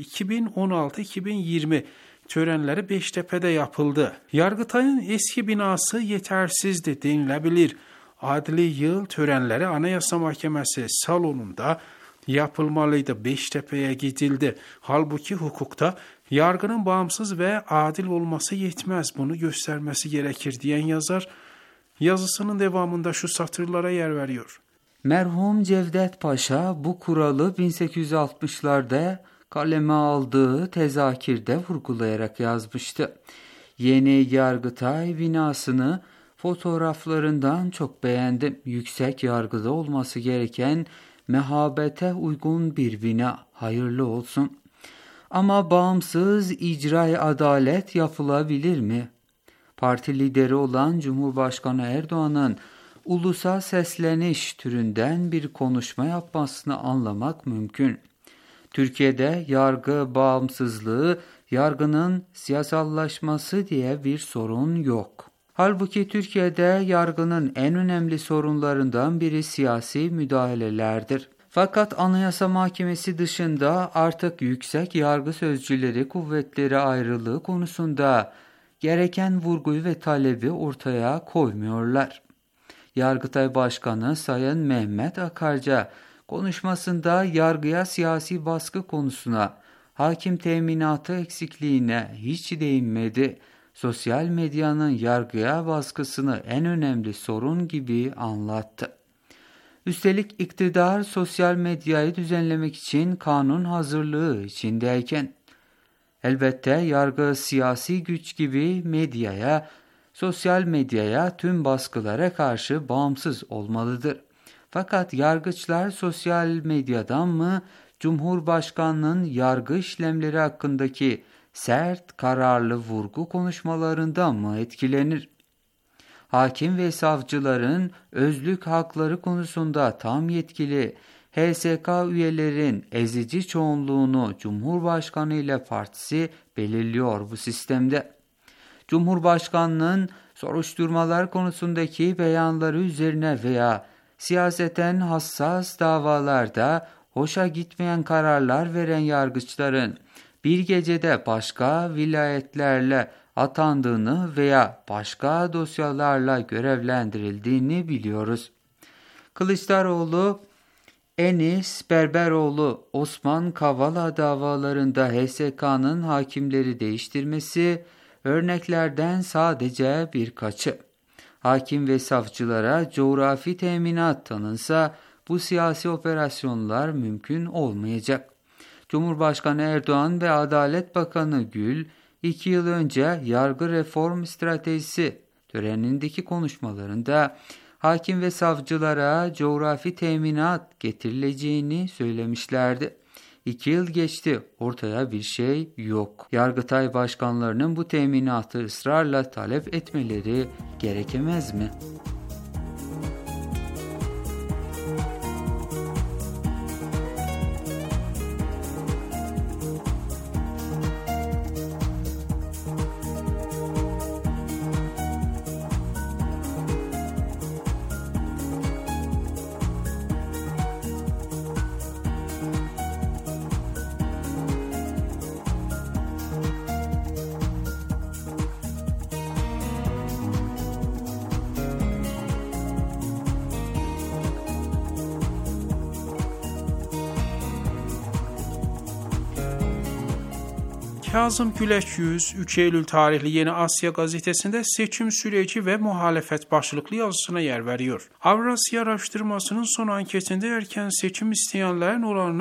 2016-2020 törenleri Beştepe'de yapıldı. Yargıtay'ın eski binası yetersizdi denilebilir. Adli yıl törenleri Anayasa Mahkemesi salonunda yapılmalıydı. Beştepe'ye gidildi. Halbuki hukukta yargının bağımsız ve adil olması yetmez. Bunu göstermesi gerekir diyen yazar yazısının devamında şu satırlara yer veriyor. Merhum Cevdet Paşa bu kuralı 1860'larda kaleme aldığı tezakirde vurgulayarak yazmıştı. Yeni Yargıtay binasını fotoğraflarından çok beğendim. Yüksek yargıda olması gereken mehabete uygun bir bina, hayırlı olsun. Ama bağımsız icra-i adalet yapılabilir mi? Parti lideri olan Cumhurbaşkanı Erdoğan'ın ulusal sesleniş türünden bir konuşma yapmasını anlamak mümkün. Türkiye'de yargı bağımsızlığı, yargının siyasallaşması diye bir sorun yok. Halbuki Türkiye'de yargının en önemli sorunlarından biri siyasi müdahalelerdir. Fakat Anayasa Mahkemesi dışında artık yüksek yargı sözcüleri kuvvetleri ayrılığı konusunda gereken vurguyu ve talebi ortaya koymuyorlar. Yargıtay Başkanı Sayın Mehmet Akarca konuşmasında yargıya siyasi baskı konusuna, hakim teminatı eksikliğine hiç değinmedi. sosyal medyanın yargıya baskısını en önemli sorun gibi anlattı. Üstelik iktidar sosyal medyayı düzenlemek için kanun hazırlığı içindeyken, elbette yargı siyasi güç gibi sosyal medyaya tüm baskılara karşı bağımsız olmalıdır. Fakat yargıçlar sosyal medyadan mı, Cumhurbaşkanının yargı işlemleri hakkındaki sert, kararlı vurgu konuşmalarından mı etkilenir? Hakim ve savcıların özlük hakları konusunda tam yetkili HSK üyelerin ezici çoğunluğunu Cumhurbaşkanı ile partisi belirliyor bu sistemde. Cumhurbaşkanının soruşturmalar konusundaki beyanları üzerine veya siyaseten hassas davalarda hoşa gitmeyen kararlar veren yargıçların bir gecede başka vilayetlerle atandığını veya başka dosyalarla görevlendirildiğini biliyoruz. Kılıçdaroğlu, Enis Berberoğlu, Osman Kavala davalarında HSK'nın hakimleri değiştirmesi örneklerden sadece birkaçı. Hakim ve savcılara coğrafi teminat tanınsa bu siyasi operasyonlar mümkün olmayacak. Cumhurbaşkanı Erdoğan ve Adalet Bakanı Gül 2 yıl önce yargı reform stratejisi törenindeki konuşmalarında hakim ve savcılara coğrafi teminat getirileceğini söylemişlerdi. 2 yıl geçti, ortada bir şey yok. Yargıtay başkanlarının bu teminatı ısrarla talep etmeleri gerekemez mi? Kazım Güleçyüz 3 Eylül tarihli Yeni Asya gazetesinde seçim süreci ve muhalefet başlıklı yazısına yer veriyor. Avrasya araştırmasının son anketinde erken seçim isteyenlerin oranının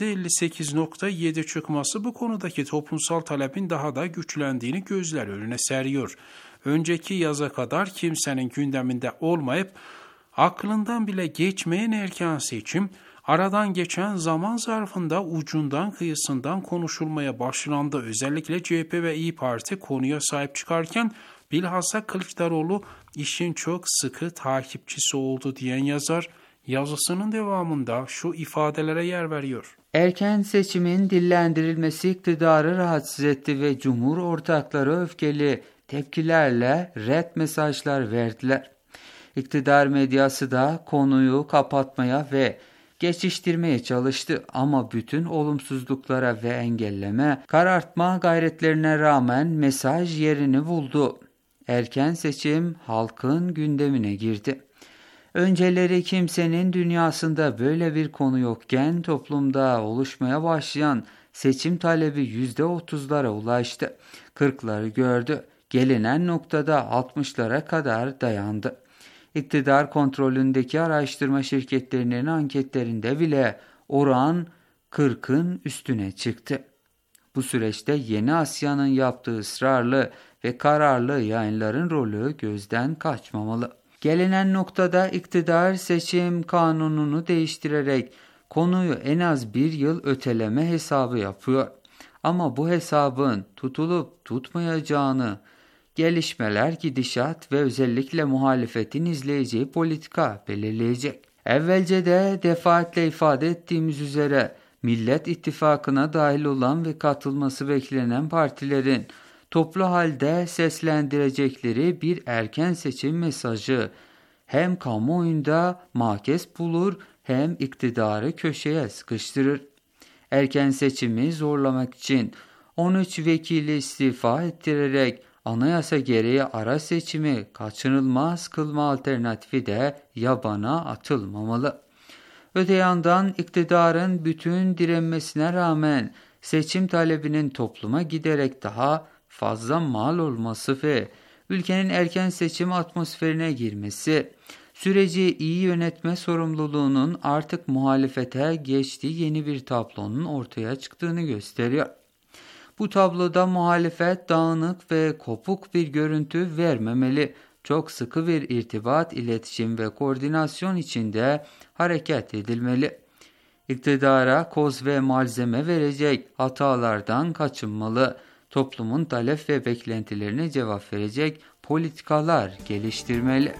%58.7 çıkması bu konudaki toplumsal talebin daha da güçlendiğini gözler önüne seriyor. Önceki yaza kadar kimsenin gündeminde olmayıp aklından bile geçmeyen erken seçim, aradan geçen zaman zarfında ucundan kıyısından konuşulmaya başlandı. Özellikle CHP ve İYİ Parti konuya sahip çıkarken bilhassa Kılıçdaroğlu işin çok sıkı takipçisi oldu diyen yazar yazısının devamında şu ifadelere yer veriyor. Erken seçimin dillendirilmesi iktidarı rahatsız etti ve Cumhur ortakları öfkeli tepkilerle red mesajlar verdiler. İktidar medyası da konuyu kapatmaya ve geçiştirmeye çalıştı ama bütün olumsuzluklara ve engelleme, karartma gayretlerine rağmen mesaj yerini buldu. Erken seçim halkın gündemine girdi. Önceleri kimsenin dünyasında böyle bir konu yokken toplumda oluşmaya başlayan seçim talebi %30'lara ulaştı. 40'ları gördü. Gelinen noktada 60'lara kadar dayandı. İktidar kontrolündeki araştırma şirketlerinin anketlerinde bile oran 40'ın üstüne çıktı. Bu süreçte Yeni Asya'nın yaptığı ısrarlı ve kararlı yayınların rolü gözden kaçmamalı. Gelinen noktada iktidar seçim kanununu değiştirerek konuyu en az 1 yıl öteleme hesabı yapıyor. Ama bu hesabın tutulup tutmayacağını gelişmeler, gidişat ve özellikle muhalefetin izleyeceği politika belirleyecek. Evvelce de defaatle ifade ettiğimiz üzere Millet İttifakı'na dahil olan ve katılması beklenen partilerin toplu halde seslendirecekleri bir erken seçim mesajı hem kamuoyunda makes bulur hem iktidarı köşeye sıkıştırır. Erken seçimi zorlamak için 13 vekili istifa ettirerek anayasa gereği ara seçimi kaçınılmaz kılma alternatifi de yabana atılmamalı. Öte yandan iktidarın bütün direnmesine rağmen seçim talebinin topluma giderek daha fazla mal olması ve ülkenin erken seçim atmosferine girmesi, süreci iyi yönetme sorumluluğunun artık muhalefete geçtiği yeni bir tablonun ortaya çıktığını gösteriyor. Bu tabloda muhalefet dağınık ve kopuk bir görüntü vermemeli. Çok sıkı bir irtibat, iletişim ve koordinasyon içinde hareket edilmeli. İktidara koz ve malzeme verecek, hatalardan kaçınmalı. Toplumun talep ve beklentilerine cevap verecek politikalar geliştirmeli.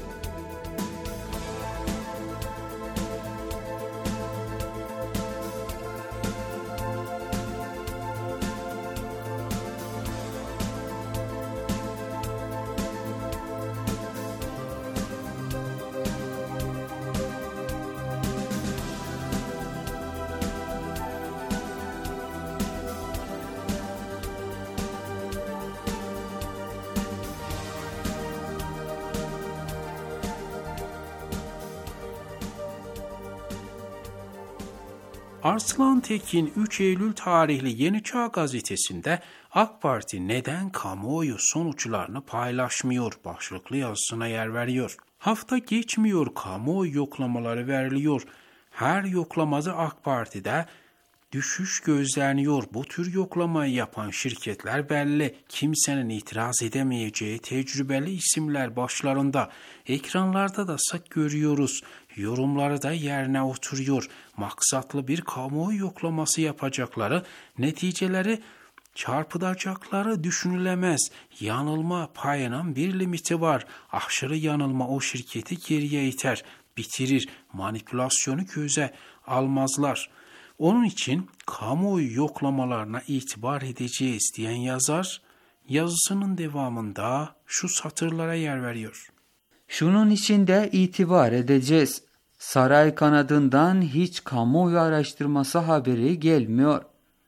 Arslan Tekin 3 Eylül tarihli Yeni Çağ gazetesinde AK Parti neden kamuoyu sonuçlarını paylaşmıyor başlıklı yazısına yer veriyor. Hafta geçmiyor, kamuoyu yoklamaları veriliyor. Her yoklamada AK Parti'de düşüş gözleniyor. Bu tür yoklamayı yapan şirketler belli. Kimsenin itiraz edemeyeceği tecrübeli isimler başlarında. Ekranlarda da sık görüyoruz. Yorumları da yerine oturuyor. Maksatlı bir kamuoyu yoklaması yapacakları, neticeleri çarpıtacakları düşünülemez. Yanılma payının bir limiti var. Aşırı yanılma o şirketi geriye iter, bitirir. Manipülasyonu göze almazlar. Onun için kamuoyu yoklamalarına itibar edeceğiz diyen yazar, yazısının devamında şu satırlara yer veriyor. Şunun için de itibar edeceğiz. Saray kanadından hiç kamuoyu araştırması haberi gelmiyor.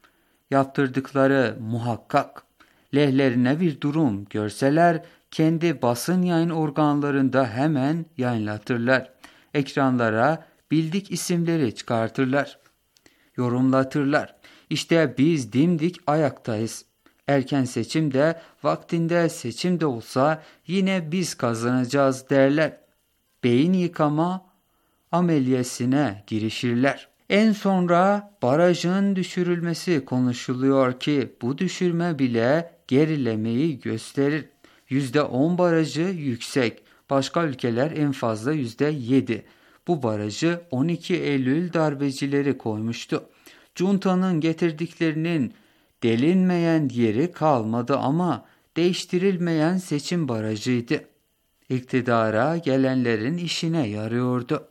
Yaptırdıkları muhakkak. Lehlerine bir durum görseler kendi basın yayın organlarında hemen yayınlatırlar. Ekranlara bildik isimleri çıkartırlar. Yorumlatırlar. İşte biz dimdik ayaktayız. Erken seçimde, vaktinde seçimde olsa yine biz kazanacağız derler. Beyin yıkama ameliyesine girişirler. En sonra barajın düşürülmesi konuşuluyor ki bu düşürme bile gerilemeyi gösterir. %10 barajı yüksek. Başka ülkeler en fazla %7. Bu barajı 12 Eylül darbecileri koymuştu. Cunta'nın getirdiklerinin delinmeyen yeri kalmadı ama değiştirilmeyen seçim barajıydı. İktidara gelenlerin işine yarıyordu.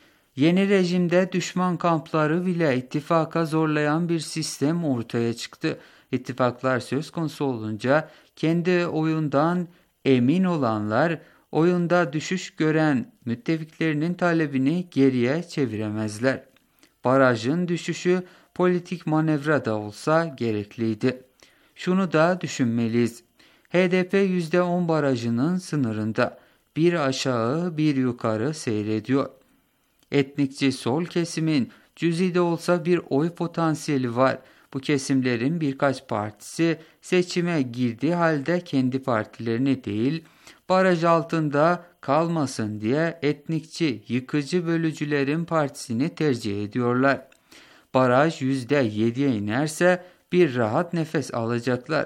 Yeni rejimde düşman kampları bile ittifaka zorlayan bir sistem ortaya çıktı. İttifaklar söz konusu olunca kendi oyundan emin olanlar oyunda düşüş gören müttefiklerinin talebini geriye çeviremezler. Barajın düşüşü politik manevra da olsa gerekliydi. Şunu da düşünmeliyiz. HDP %10 barajının sınırında bir aşağı bir yukarı seyrediyor. Etnikçi sol kesimin cüzi de olsa bir oy potansiyeli var. Bu kesimlerin birkaç partisi seçime girdiği halde kendi partilerini değil, baraj altında kalmasın diye etnikçi, yıkıcı bölücülerin partisini tercih ediyorlar. Baraj %7'ye inerse bir rahat nefes alacaklar.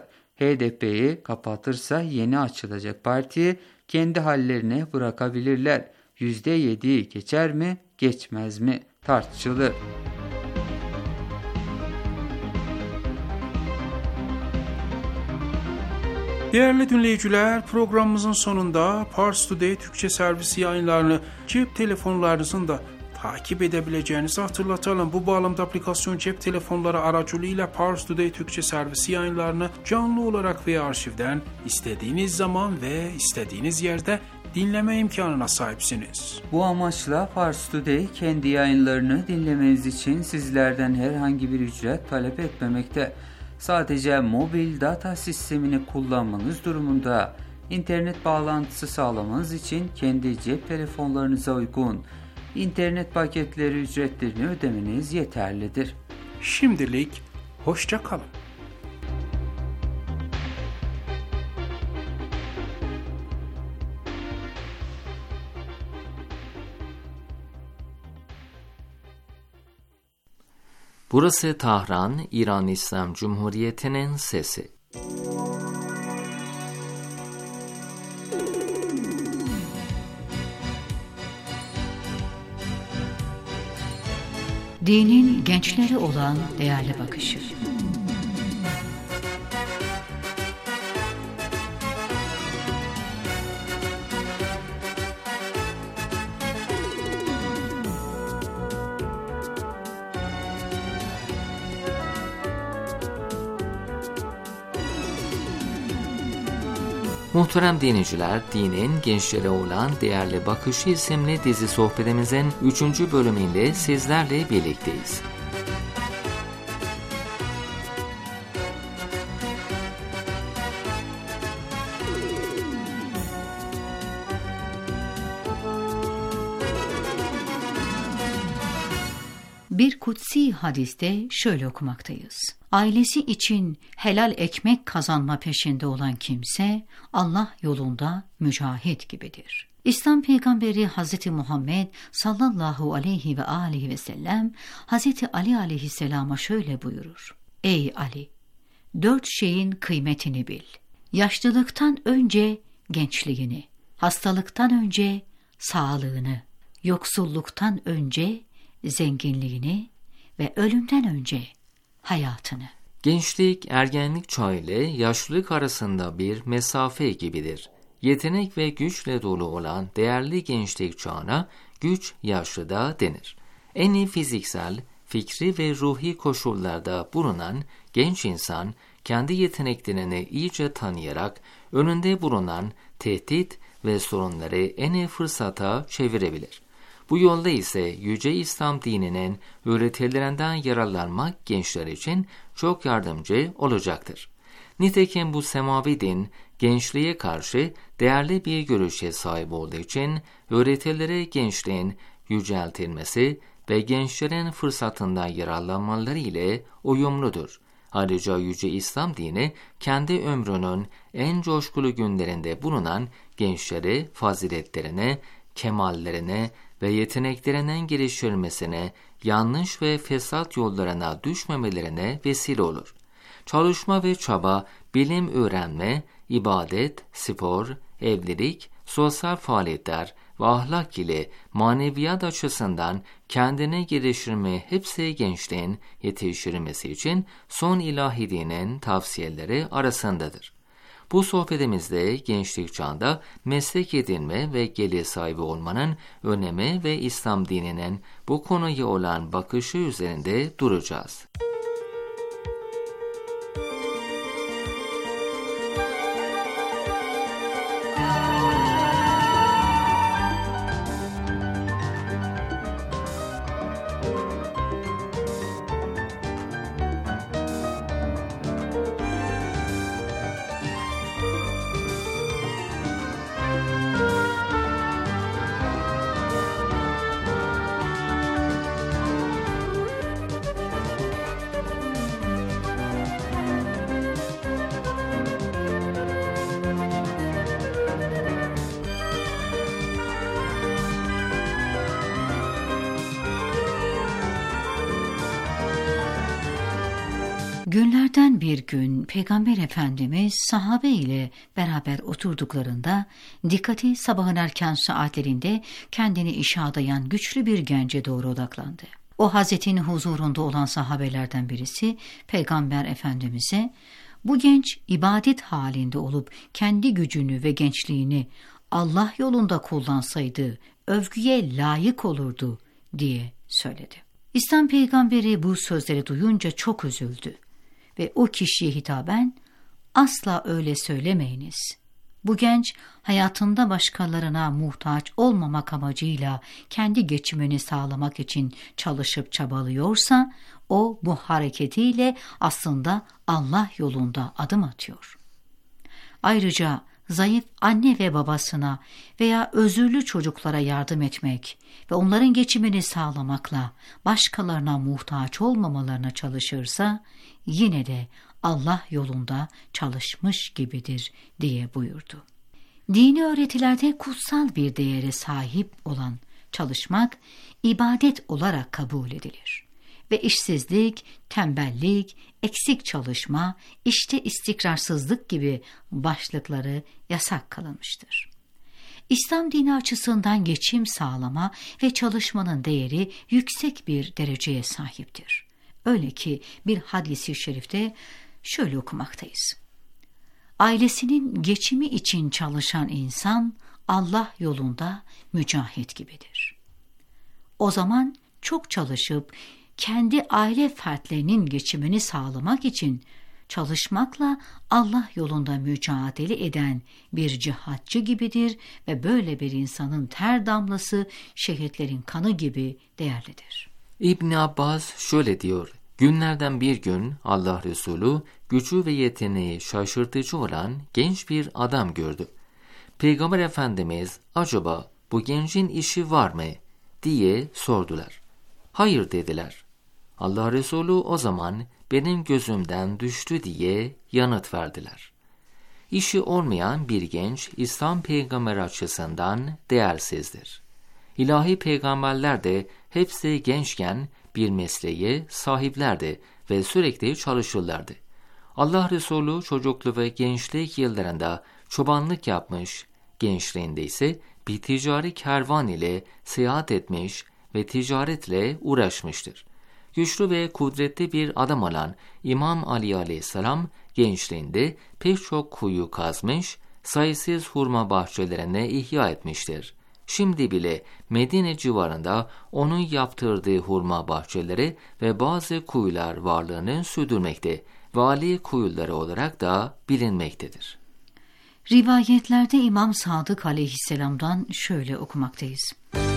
HDP'yi kapatırsa yeni açılacak partiyi kendi hallerine bırakabilirler. %7'yi geçer mi, geçmez mi tartışılır. Değerli dinleyiciler, programımızın sonunda Pars Today Türkçe servisi yayınlarını cep telefonlarınızın da takip edebileceğinizi hatırlatalım. Bu bağlamda aplikasyon cep telefonları aracılığıyla Pars Today Türkçe servisi yayınlarını canlı olarak veya arşivden istediğiniz zaman ve istediğiniz yerde dinleme imkanına sahipsiniz. Bu amaçla Pars Today kendi yayınlarını dinlemeniz için sizlerden herhangi bir ücret talep etmemekte. Sadece mobil data sistemini kullanmanız durumunda internet bağlantısı sağlamanız için kendi cep telefonlarınıza uygun internet paketleri ücretlerini ödemeniz yeterlidir. Şimdilik hoşça kalın. Burası Tahran, İran İslam Cumhuriyeti'nin sesi. Dinin gençleri olan değerli bakışı. Muhterem dinleyiciler, Dinin Gençlere Olan Değerli Bakışı isimli dizi sohbetimizin 3. bölümünde sizlerle birlikteyiz. Bir kutsi hadiste şöyle okumaktayız. Ailesi için helal ekmek kazanma peşinde olan kimse Allah yolunda mücahit gibidir. İslam peygamberi Hz. Muhammed sallallahu aleyhi ve aleyhi ve sellem Hz. Ali aleyhisselama şöyle buyurur. Ey Ali! 4 şeyin kıymetini bil. Yaşlılıktan önce gençliğini, hastalıktan önce sağlığını, yoksulluktan önce zenginliğini ve ölümden önce hayatını. Gençlik, ergenlik çağı ile yaşlılık arasında bir mesafe gibidir. Yetenek ve güçle dolu olan değerli gençlik çağına güç yaşlıda denir. En iyi fiziksel, fikri ve ruhi koşullarda bulunan genç insan, kendi yeteneklerini iyice tanıyarak önünde bulunan tehdit ve sorunları en iyi fırsata çevirebilir. Bu yolda ise Yüce İslam dininin öğretilerinden yararlanmak gençler için çok yardımcı olacaktır. Nitekim bu semavi din, gençliğe karşı değerli bir görüşe sahip olduğu için öğretileri gençliğin yüceltilmesi ve gençlerin fırsatından yararlanmaları ile uyumludur. Ayrıca Yüce İslam dini, kendi ömrünün en coşkulu günlerinde bulunan gençleri faziletlerine, kemallerine ve yeteneklerinin geliştirilmesine, yanlış ve fesat yollarına düşmemelerine vesile olur. Çalışma ve çaba, bilim öğrenme, ibadet, spor, evlilik, sosyal faaliyetler ve ahlak ile maneviyat açısından kendini geliştirme hepsi gençliğin yetiştirilmesi için son ilahi dinin tavsiyeleri arasındadır. Bu sohbetimizde gençlik çağında meslek edinme ve gelir sahibi olmanın önemi ve İslam dininin bu konuya olan bakışı üzerinde duracağız. Günlerden bir gün Peygamber Efendimiz sahabe ile beraber oturduklarında dikkati sabahın erken saatlerinde kendini işe adayan güçlü bir gence doğru odaklandı. O Hazretin huzurunda olan sahabelerden birisi Peygamber Efendimiz'e bu genç ibadet halinde olup kendi gücünü ve gençliğini Allah yolunda kullansaydı övgüye layık olurdu diye söyledi. İslam peygamberi bu sözleri duyunca çok üzüldü ve o kişiye hitaben asla öyle söylemeyiniz. Bu genç hayatında başkalarına muhtaç olmamak amacıyla kendi geçimini sağlamak için çalışıp çabalıyorsa o bu hareketiyle aslında Allah yolunda adım atıyor. Ayrıca zayıf anne ve babasına veya özürlü çocuklara yardım etmek ve onların geçimini sağlamakla başkalarına muhtaç olmamalarına çalışırsa yine de Allah yolunda çalışmış gibidir diye buyurdu. Dini öğretilerde kutsal bir değere sahip olan çalışmak ibadet olarak kabul edilir ve işsizlik, tembellik, eksik çalışma, işte istikrarsızlık gibi başlıkları yasak kılınmıştır. İslam dini açısından geçim sağlama ve çalışmanın değeri yüksek bir dereceye sahiptir. Öyle ki bir hadis-i şerifte şöyle okumaktayız. Ailesinin geçimi için çalışan insan Allah yolunda mücahit gibidir. O zaman çok çalışıp kendi aile fertlerinin geçimini sağlamak için çalışmakla Allah yolunda mücadele eden bir cihatçı gibidir ve böyle bir insanın ter damlası şehitlerin kanı gibi değerlidir. İbn Abbas şöyle diyor: günlerden bir gün Allah Resulü gücü ve yeteneği şaşırtıcı olan genç bir adam gördü. Peygamber Efendimiz acaba bu gencin işi var mı diye sordular. Hayır dediler. Allah Resulü o zaman benim gözümden düştü diye yanıt verdiler. İşi olmayan bir genç İslam peygamberi açısından değersizdir. İlahi peygamberler de hepsi gençken bir mesleğe sahiplerdi ve sürekli çalışırlardı. Allah Resulü çocukluğu ve gençlik yıllarında çobanlık yapmış, gençliğinde ise bir ticari kervan ile seyahat etmiş ve ticaretle uğraşmıştır. Güçlü ve kudretli bir adam olan İmam Ali aleyhisselam gençliğinde pek çok kuyu kazmış, sayısız hurma bahçelerine ihya etmiştir. Şimdi bile Medine civarında onun yaptırdığı hurma bahçeleri ve bazı kuyular varlığını sürdürmekte ve Ali kuyuları olarak da bilinmektedir. Rivayetlerde İmam Sadık aleyhisselamdan şöyle okumaktayız.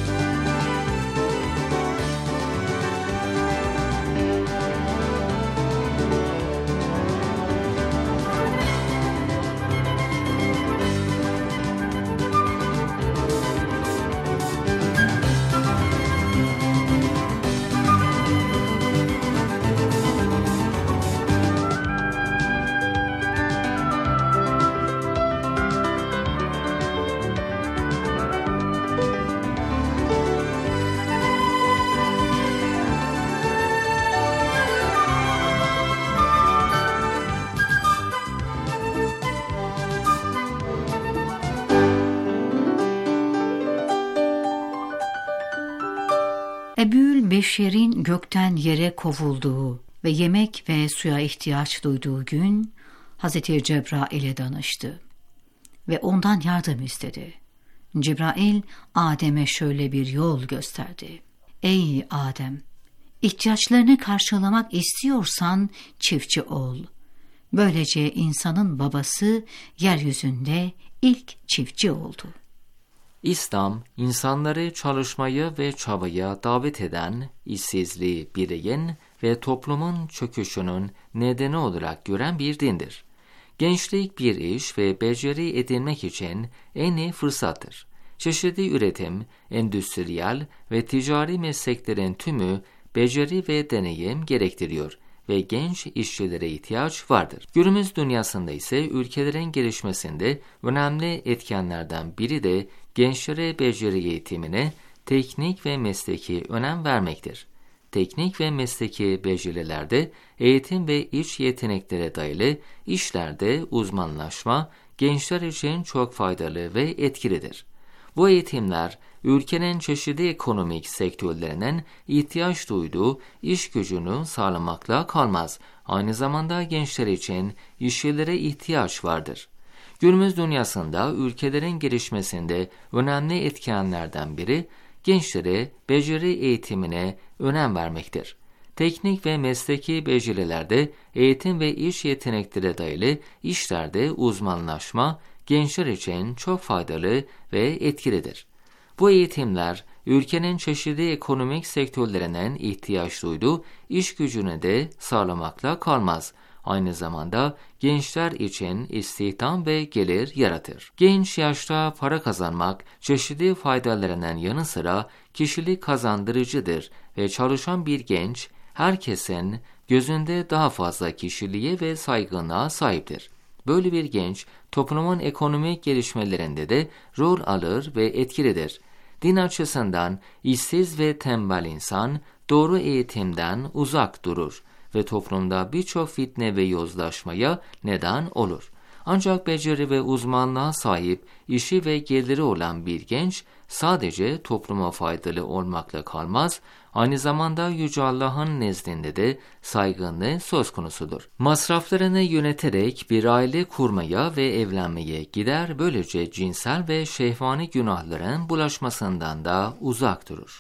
Ebu'l-Beşer'in gökten yere kovulduğu ve yemek ve suya ihtiyaç duyduğu gün Hazreti Cebrail'e danıştı ve ondan yardım istedi. Cebrail Adem'e şöyle bir yol gösterdi. Ey Adem! İhtiyaçlarını karşılamak istiyorsan çiftçi ol. Böylece insanın babası yeryüzünde ilk çiftçi oldu. İslam, insanları çalışmaya ve çabaya davet eden, işsizliği bireyin ve toplumun çöküşünün nedeni olarak gören bir dindir. Gençlik bir iş ve beceri edinmek için en iyi fırsattır. Çeşitli üretim, endüstriyel ve ticari mesleklerin tümü beceri ve deneyim gerektiriyor ve genç işçilere ihtiyaç vardır. Günümüz dünyasında ise ülkelerin gelişmesinde önemli etkenlerden biri de gençlere beceri eğitimine, teknik ve mesleki önem vermektir. Teknik ve mesleki becerilerde eğitim ve iç yeteneklere dayalı işlerde uzmanlaşma gençler için çok faydalı ve etkilidir. Bu eğitimler ülkenin çeşitli ekonomik sektörlerinin ihtiyaç duyduğu iş gücünü sağlamakla kalmaz. Aynı zamanda gençler için işçilere ihtiyaç vardır. Günümüz dünyasında ülkelerin gelişmesinde önemli etkenlerden biri gençlere beceri eğitimine önem vermektir. Teknik ve mesleki becerilerde eğitim ve iş yeteneklere dayalı işlerde uzmanlaşma gençler için çok faydalı ve etkilidir. Bu eğitimler ülkenin çeşitli ekonomik sektörlerinin ihtiyaç duyduğu iş gücünü de sağlamakla kalmaz. Aynı zamanda gençler için istihdam ve gelir yaratır. Genç yaşta para kazanmak çeşitli faydalarının yanı sıra kişilik kazandırıcıdır ve çalışan bir genç herkesin gözünde daha fazla kişiliğe ve saygınlığa sahiptir. Böyle bir genç toplumun ekonomik gelişmelerinde de rol alır ve etkilidir. Din açısından işsiz ve tembel insan doğru eğitimden uzak durur ve toplumda birçok fitne ve yozlaşmaya neden olur. Ancak beceri ve uzmanlığa sahip, işi ve geliri olan bir genç sadece topluma faydalı olmakla kalmaz, aynı zamanda Yüce Allah'ın nezdinde de saygınlığı söz konusudur. Masraflarını yöneterek bir aile kurmaya ve evlenmeye gider, böylece cinsel ve şehvani günahların bulaşmasından da uzak durur.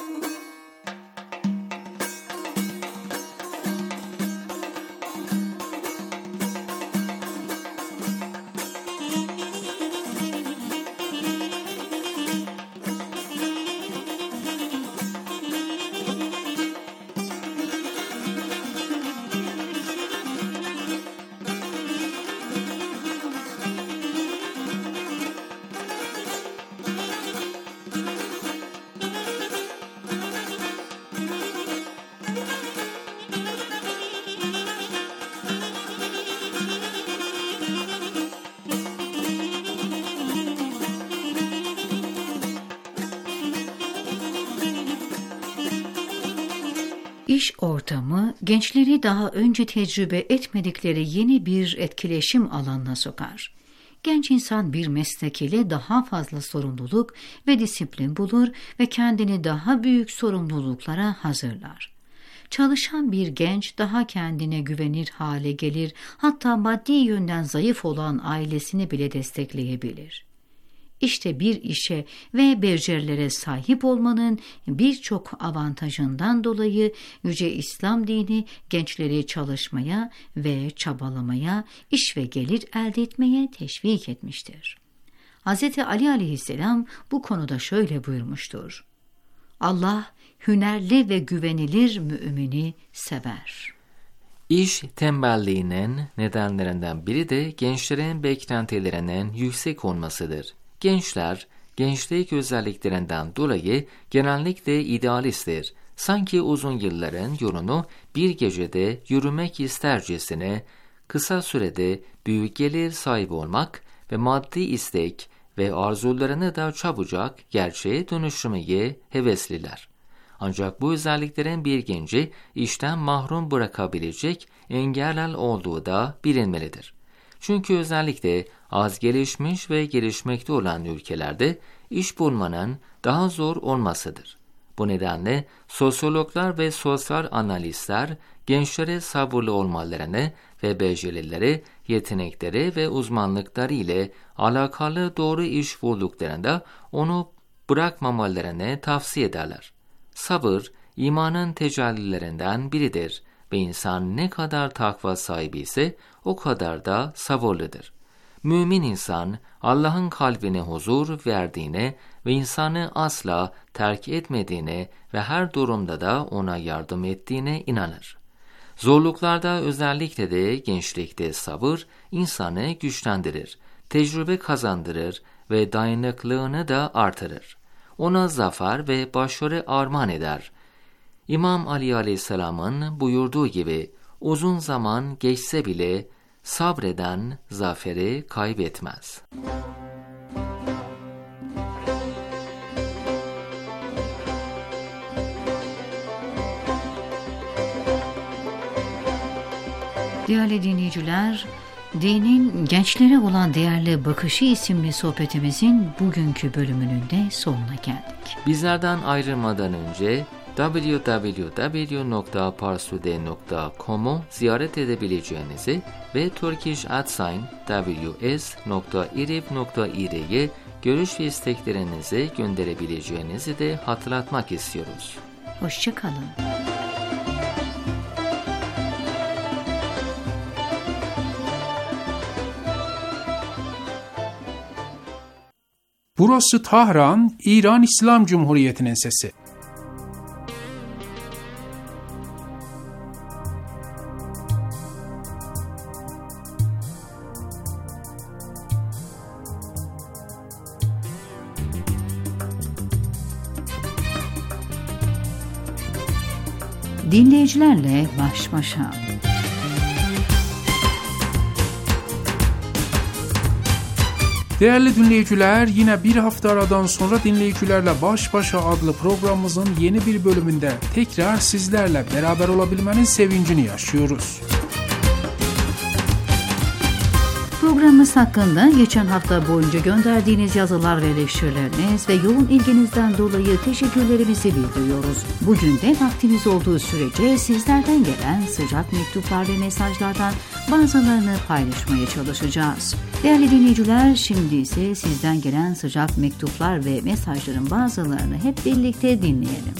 İş ortamı gençleri daha önce tecrübe etmedikleri yeni bir etkileşim alanına sokar. Genç insan bir meslek ile daha fazla sorumluluk ve disiplin bulur ve kendini daha büyük sorumluluklara hazırlar. Çalışan bir genç daha kendine güvenir hale gelir, hatta maddi yönden zayıf olan ailesini bile destekleyebilir. İşte bir işe ve becerilere sahip olmanın birçok avantajından dolayı Yüce İslam dini gençleri çalışmaya ve çabalamaya, iş ve gelir elde etmeye teşvik etmiştir. Hz. Ali aleyhisselam bu konuda şöyle buyurmuştur: Allah hünerli ve güvenilir mümini sever. İş tembelliğinin nedenlerinden biri de gençlerin beklentilerinin yüksek olmasıdır. Gençler, gençlik özelliklerinden dolayı genellikle idealisttir. Sanki uzun yılların yolunu bir gecede yürümek istercesine, kısa sürede büyük gelir sahibi olmak ve maddi istek ve arzularını da çabucak gerçeğe dönüştürmeye hevesliler. Ancak bu özelliklerin bir genci işten mahrum bırakabilecek engeller olduğu da bilinmelidir. Çünkü özellikle az gelişmiş ve gelişmekte olan ülkelerde iş bulmanın daha zor olmasıdır. Bu nedenle sosyologlar ve sosyal analistler gençlere sabırlı olmalarını ve becerileri, yetenekleri ve uzmanlıkları ile alakalı doğru iş bulduklarında onu bırakmamalarını tavsiye ederler. Sabır, imanın tecellilerinden biridir ve insan ne kadar takva sahibi ise o kadar da sabırlıdır. Mümin insan, Allah'ın kalbine huzur verdiğine ve insanı asla terk etmediğine ve her durumda da ona yardım ettiğine inanır. Zorluklarda, özellikle de gençlikte sabır, insanı güçlendirir, tecrübe kazandırır ve dayanıklılığını da artırır. Ona zafer ve başarı armağan eder. İmam Ali Aleyhisselam'ın buyurduğu gibi, uzun zaman geçse bile sabreden zaferi kaybetmez. Değerli dinleyiciler, Dinin Gençlere Olan Değerli Bakışı isimli sohbetimizin bugünkü bölümünün de sonuna geldik. Bizlerden ayrılmadan önce www.parsude.com'u ziyaret edebileceğinizi ve turkish@ws.irib.ir'ye görüş ve isteklerinizi gönderebileceğinizi de hatırlatmak istiyoruz. Hoşça kalın. Burası Tahran, İran İslam Cumhuriyeti'nin sesi. Dinleyicilerle baş başa. Değerli dinleyiciler, yine bir hafta aradan sonra Dinleyicilerle Baş Başa adlı programımızın yeni bir bölümünde tekrar sizlerle beraber olabilmenin sevincini yaşıyoruz. Programımız hakkında geçen hafta boyunca gönderdiğiniz yazılar ve eleştirileriniz ve yoğun ilginizden dolayı teşekkürlerimizi bildiriyoruz. Bugün de vaktimiz olduğu sürece sizlerden gelen sıcak mektuplar ve mesajlardan bazılarını paylaşmaya çalışacağız. Değerli dinleyiciler, şimdi ise sizden gelen sıcak mektuplar ve mesajların bazılarını hep birlikte dinleyelim.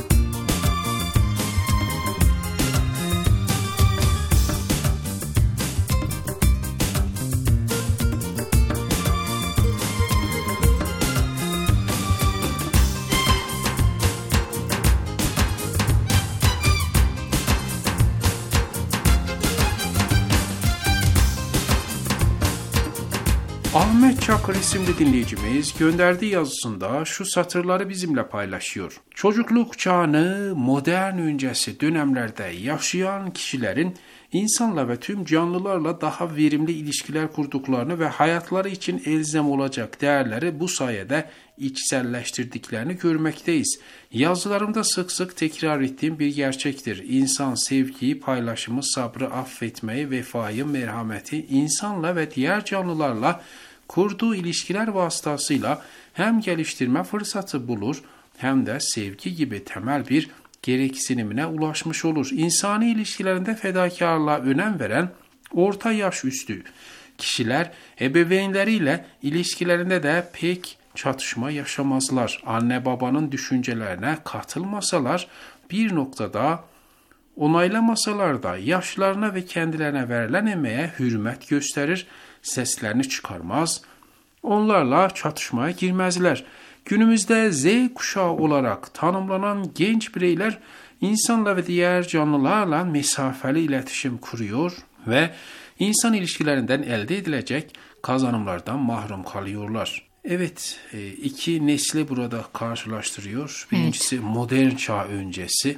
Ahmet Çakır isimli dinleyicimiz gönderdiği yazısında şu satırları bizimle paylaşıyor. Çocukluk çağını modern öncesi dönemlerde yaşayan kişilerin insanla ve tüm canlılarla daha verimli ilişkiler kurduklarını ve hayatları için elzem olacak değerleri bu sayede içselleştirdiklerini görmekteyiz. Yazılarımda sık sık tekrar ettiğim bir gerçektir. İnsan sevgiyi, paylaşımı, sabrı, affetmeyi, vefayı, merhameti, insanla ve diğer canlılarla kurduğu ilişkiler vasıtasıyla hem geliştirme fırsatı bulur hem de sevgi gibi temel bir gereksinimine ulaşmış olur. İnsani ilişkilerinde fedakarlığa önem veren orta yaş üstü kişiler ebeveynleriyle ilişkilerinde de pek çatışma yaşamazlar. Anne babanın düşüncelerine katılmasalar, bir noktada onaylamasalar da yaşlarına ve kendilerine verilen emeğe hürmet gösterir, seslerini çıkarmaz, onlarla çatışmaya girmezler. Günümüzde Z kuşağı olarak tanımlanan genç bireyler insanla ve diğer canlılarla mesafeli iletişim kuruyor ve insan ilişkilerinden elde edilecek kazanımlardan mahrum kalıyorlar. Evet, iki nesli burada karşılaştırıyor. Birincisi modern çağ öncesi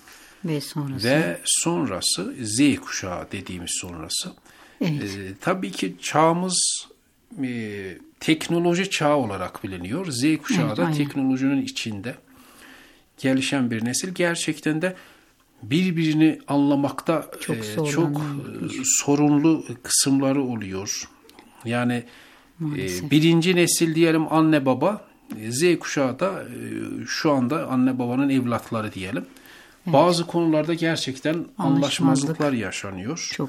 ve sonrası Z kuşağı dediğimiz sonrası. Evet. Tabii ki çağımız teknoloji çağı olarak biliniyor. Z kuşağı da teknolojinin içinde gelişen bir nesil. Gerçekten de birbirini anlamakta çok sorunlu kısımları oluyor. Yani birinci nesil diyelim anne baba, Z kuşağı da şu anda anne babanın evlatları diyelim. Evet. Bazı konularda gerçekten anlaşmazlıklar yaşanıyor. Çok.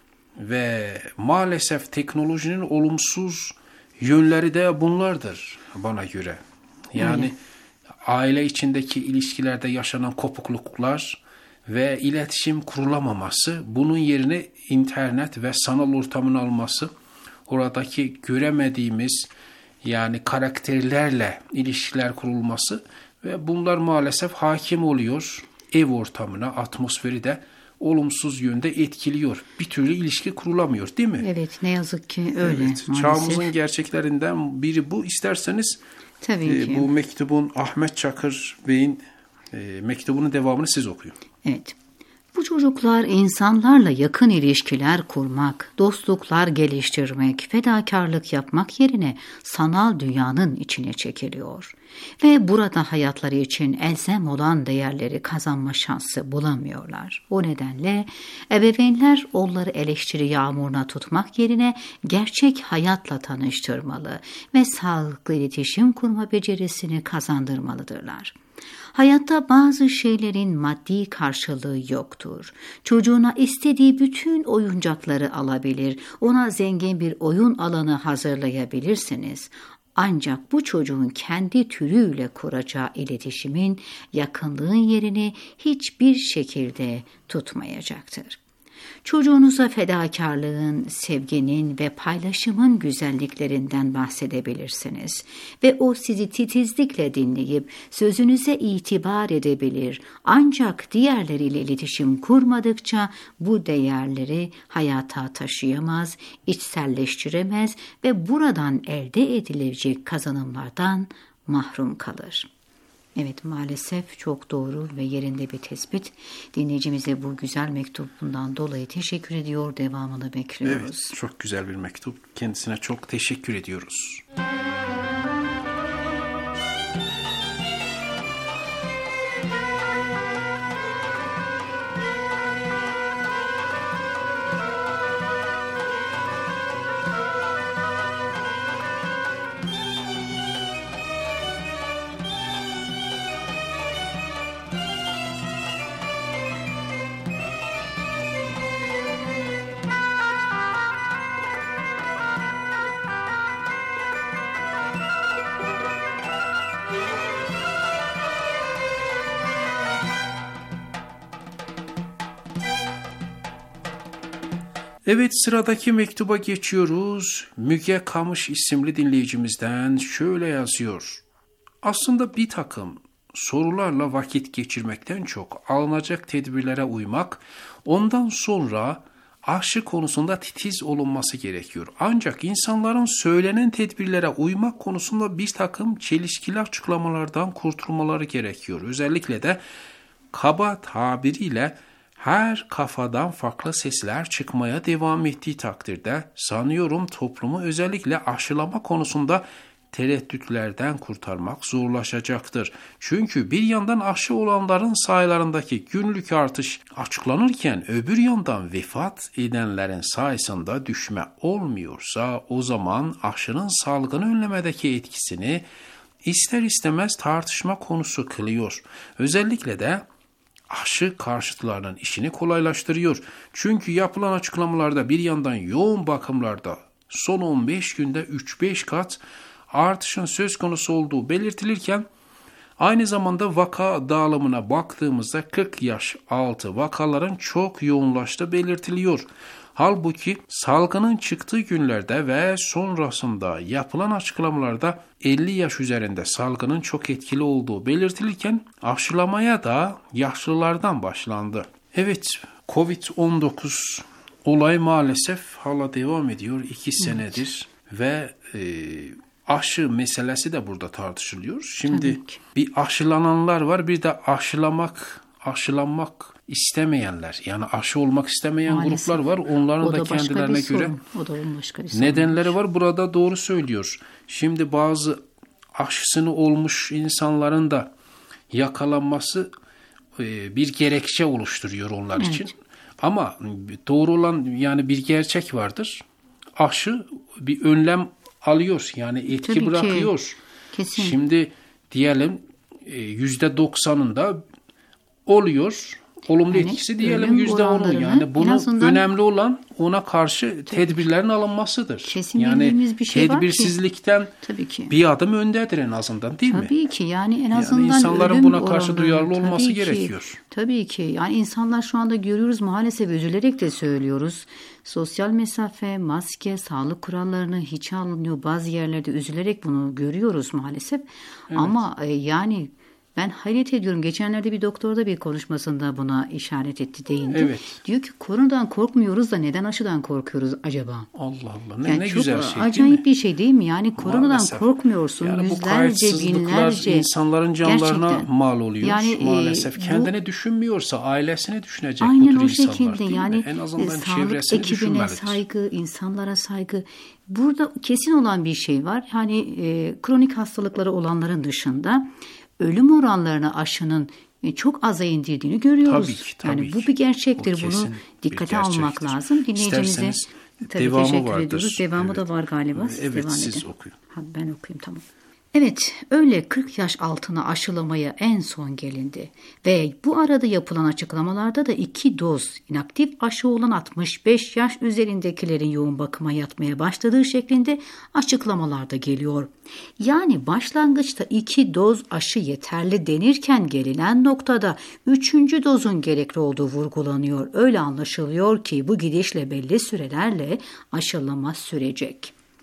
Ve maalesef teknolojinin olumsuz yönleri de bunlardır bana göre. Yani aile içindeki ilişkilerde yaşanan kopukluklar ve iletişim kurulamaması, bunun yerine internet ve sanal ortamın alması, oradaki göremediğimiz yani karakterlerle ilişkiler kurulması ve bunlar maalesef hakim oluyor. Ev ortamına, atmosferi de olumsuz yönde etkiliyor. Bir türlü ilişki kurulamıyor, değil mi? Evet, ne yazık ki öyle. Evet, çağımızın gerçeklerinden biri bu. İsterseniz bu mektubun Ahmet Çakır Bey'in mektubunun devamını siz okuyun. Evet. Bu çocuklar insanlarla yakın ilişkiler kurmak, dostluklar geliştirmek, fedakarlık yapmak yerine sanal dünyanın içine çekiliyor. Ve burada hayatları için elzem olan değerleri kazanma şansı bulamıyorlar. O nedenle ebeveynler onları eleştiri yağmuruna tutmak yerine gerçek hayatla tanıştırmalı ve sağlıklı iletişim kurma becerisini kazandırmalıdırlar. Hayatta bazı şeylerin maddi karşılığı yoktur. Çocuğuna istediği bütün oyuncakları alabilir, ona zengin bir oyun alanı hazırlayabilirsiniz. Ancak bu çocuğun kendi türüyle kuracağı iletişimin, yakınlığın yerini hiçbir şekilde tutmayacaktır. Çocuğunuza fedakarlığın, sevginin ve paylaşımın güzelliklerinden bahsedebilirsiniz ve o sizi titizlikle dinleyip sözünüze itibar edebilir. Ancak diğerleriyle iletişim kurmadıkça bu değerleri hayata taşıyamaz, içselleştiremez ve buradan elde edilecek kazanımlardan mahrum kalır. Evet, maalesef çok doğru ve yerinde bir tespit. Dinleyicimize bu güzel mektubundan dolayı teşekkür ediyor. Devamını bekliyoruz. Evet, çok güzel bir mektup. Kendisine çok teşekkür ediyoruz. Evet, sıradaki mektuba geçiyoruz. Müge Kamış isimli dinleyicimizden şöyle yazıyor. Aslında bir takım sorularla vakit geçirmekten çok alınacak tedbirlere uymak, ondan sonra aşı konusunda titiz olunması gerekiyor. Ancak insanların söylenen tedbirlere uymak konusunda bir takım çelişkili açıklamalardan kurtulmaları gerekiyor. Özellikle de kaba tabiriyle her kafadan farklı sesler çıkmaya devam ettiği takdirde sanıyorum toplumu özellikle aşılama konusunda tereddütlerden kurtarmak zorlaşacaktır. Çünkü bir yandan aşı olanların sayılarındaki günlük artış açıklanırken öbür yandan vefat edenlerin sayısında düşme olmuyorsa o zaman aşının salgını önlemedeki etkisini ister istemez tartışma konusu kılıyor. Özellikle de aşı karşıtlarının işini kolaylaştırıyor. Çünkü yapılan açıklamalarda bir yandan yoğun bakımlarda son 15 günde 3-5 kat artışın söz konusu olduğu belirtilirken aynı zamanda vaka dağılımına baktığımızda 40 yaş altı vakaların çok yoğunlaştığı belirtiliyor. Halbuki salgının çıktığı günlerde ve sonrasında yapılan açıklamalarda 50 yaş üzerinde salgının çok etkili olduğu belirtilirken aşılamaya da yaşlılardan başlandı. Evet, Covid-19 olay maalesef hala devam ediyor 2 senedir ve aşı meselesi de burada tartışılıyor. Şimdi bir aşılananlar var, bir de aşılanmak istemeyenler, yani aşı olmak istemeyen maalesef gruplar var. Onların da kendilerine göre nedenleri var. Burada doğru söylüyor. Şimdi bazı aşısını olmuş insanların da yakalanması bir gerekçe oluşturuyor onlar için. Ama doğru olan yani bir gerçek vardır. Aşı bir önlem alıyor. Yani etki tabii bırakıyor. Kesin. Şimdi diyelim %90'ında oluyor. Olumlu etkisi diyelim %10'u. Yani bunu önemli olan ona karşı tedbirlerin alınmasıdır. Kesin yani bir şey tedbirsizlikten bir adım öndedir en azından, değil mi? Tabii ki yani en azından yani insanların buna karşı duyarlı olması gerekiyor. Tabii ki yani insanlar şu anda görüyoruz, maalesef üzülerek de söylüyoruz. Sosyal mesafe, maske, sağlık kurallarını hiç alınıyor. Bazı yerlerde üzülerek bunu görüyoruz maalesef. Evet. Ama yani ben hayret ediyorum. Geçenlerde bir doktor da bir konuşmasında buna işaret etti, değindi. Evet. Diyor ki koronadan korkmuyoruz da neden aşıdan korkuyoruz acaba? Allah Allah. Ne güzel şey. Çok acayip bir şey değil mi? Yani koronadan maalesef korkmuyorsun. Yani yüzlerce, binlerce. insanların canlarına gerçekten mal oluyor. Yani, maalesef kendini düşünmüyorsa ailesini düşünecek bu tür insanlar. Aynen o şekilde. Yani en azından sağlık ekibine saygı, insanlara saygı. Burada kesin olan bir şey var. Hani kronik hastalıkları olanların dışında ölüm oranlarını aşının çok aza indirdiğini görüyoruz. Tabii yani bu bir gerçektir. Bunu dikkate almak lazım. Dinleyicimize tabii teşekkür ediyoruz. Devamı da var galiba. Evet, siz okuyun. Ben okuyayım, tamam. Evet, öyle 40 yaş altına aşılamaya en son gelindi ve bu arada yapılan açıklamalarda da 2 doz inaktif aşı olan 65 yaş üzerindekilerin yoğun bakıma yatmaya başladığı şeklinde açıklamalar da geliyor. Yani başlangıçta 2 doz aşı yeterli denirken gelinen noktada 3. dozun gerekli olduğu vurgulanıyor. Öyle anlaşılıyor ki bu gidişle belli sürelerle aşılama sürecek.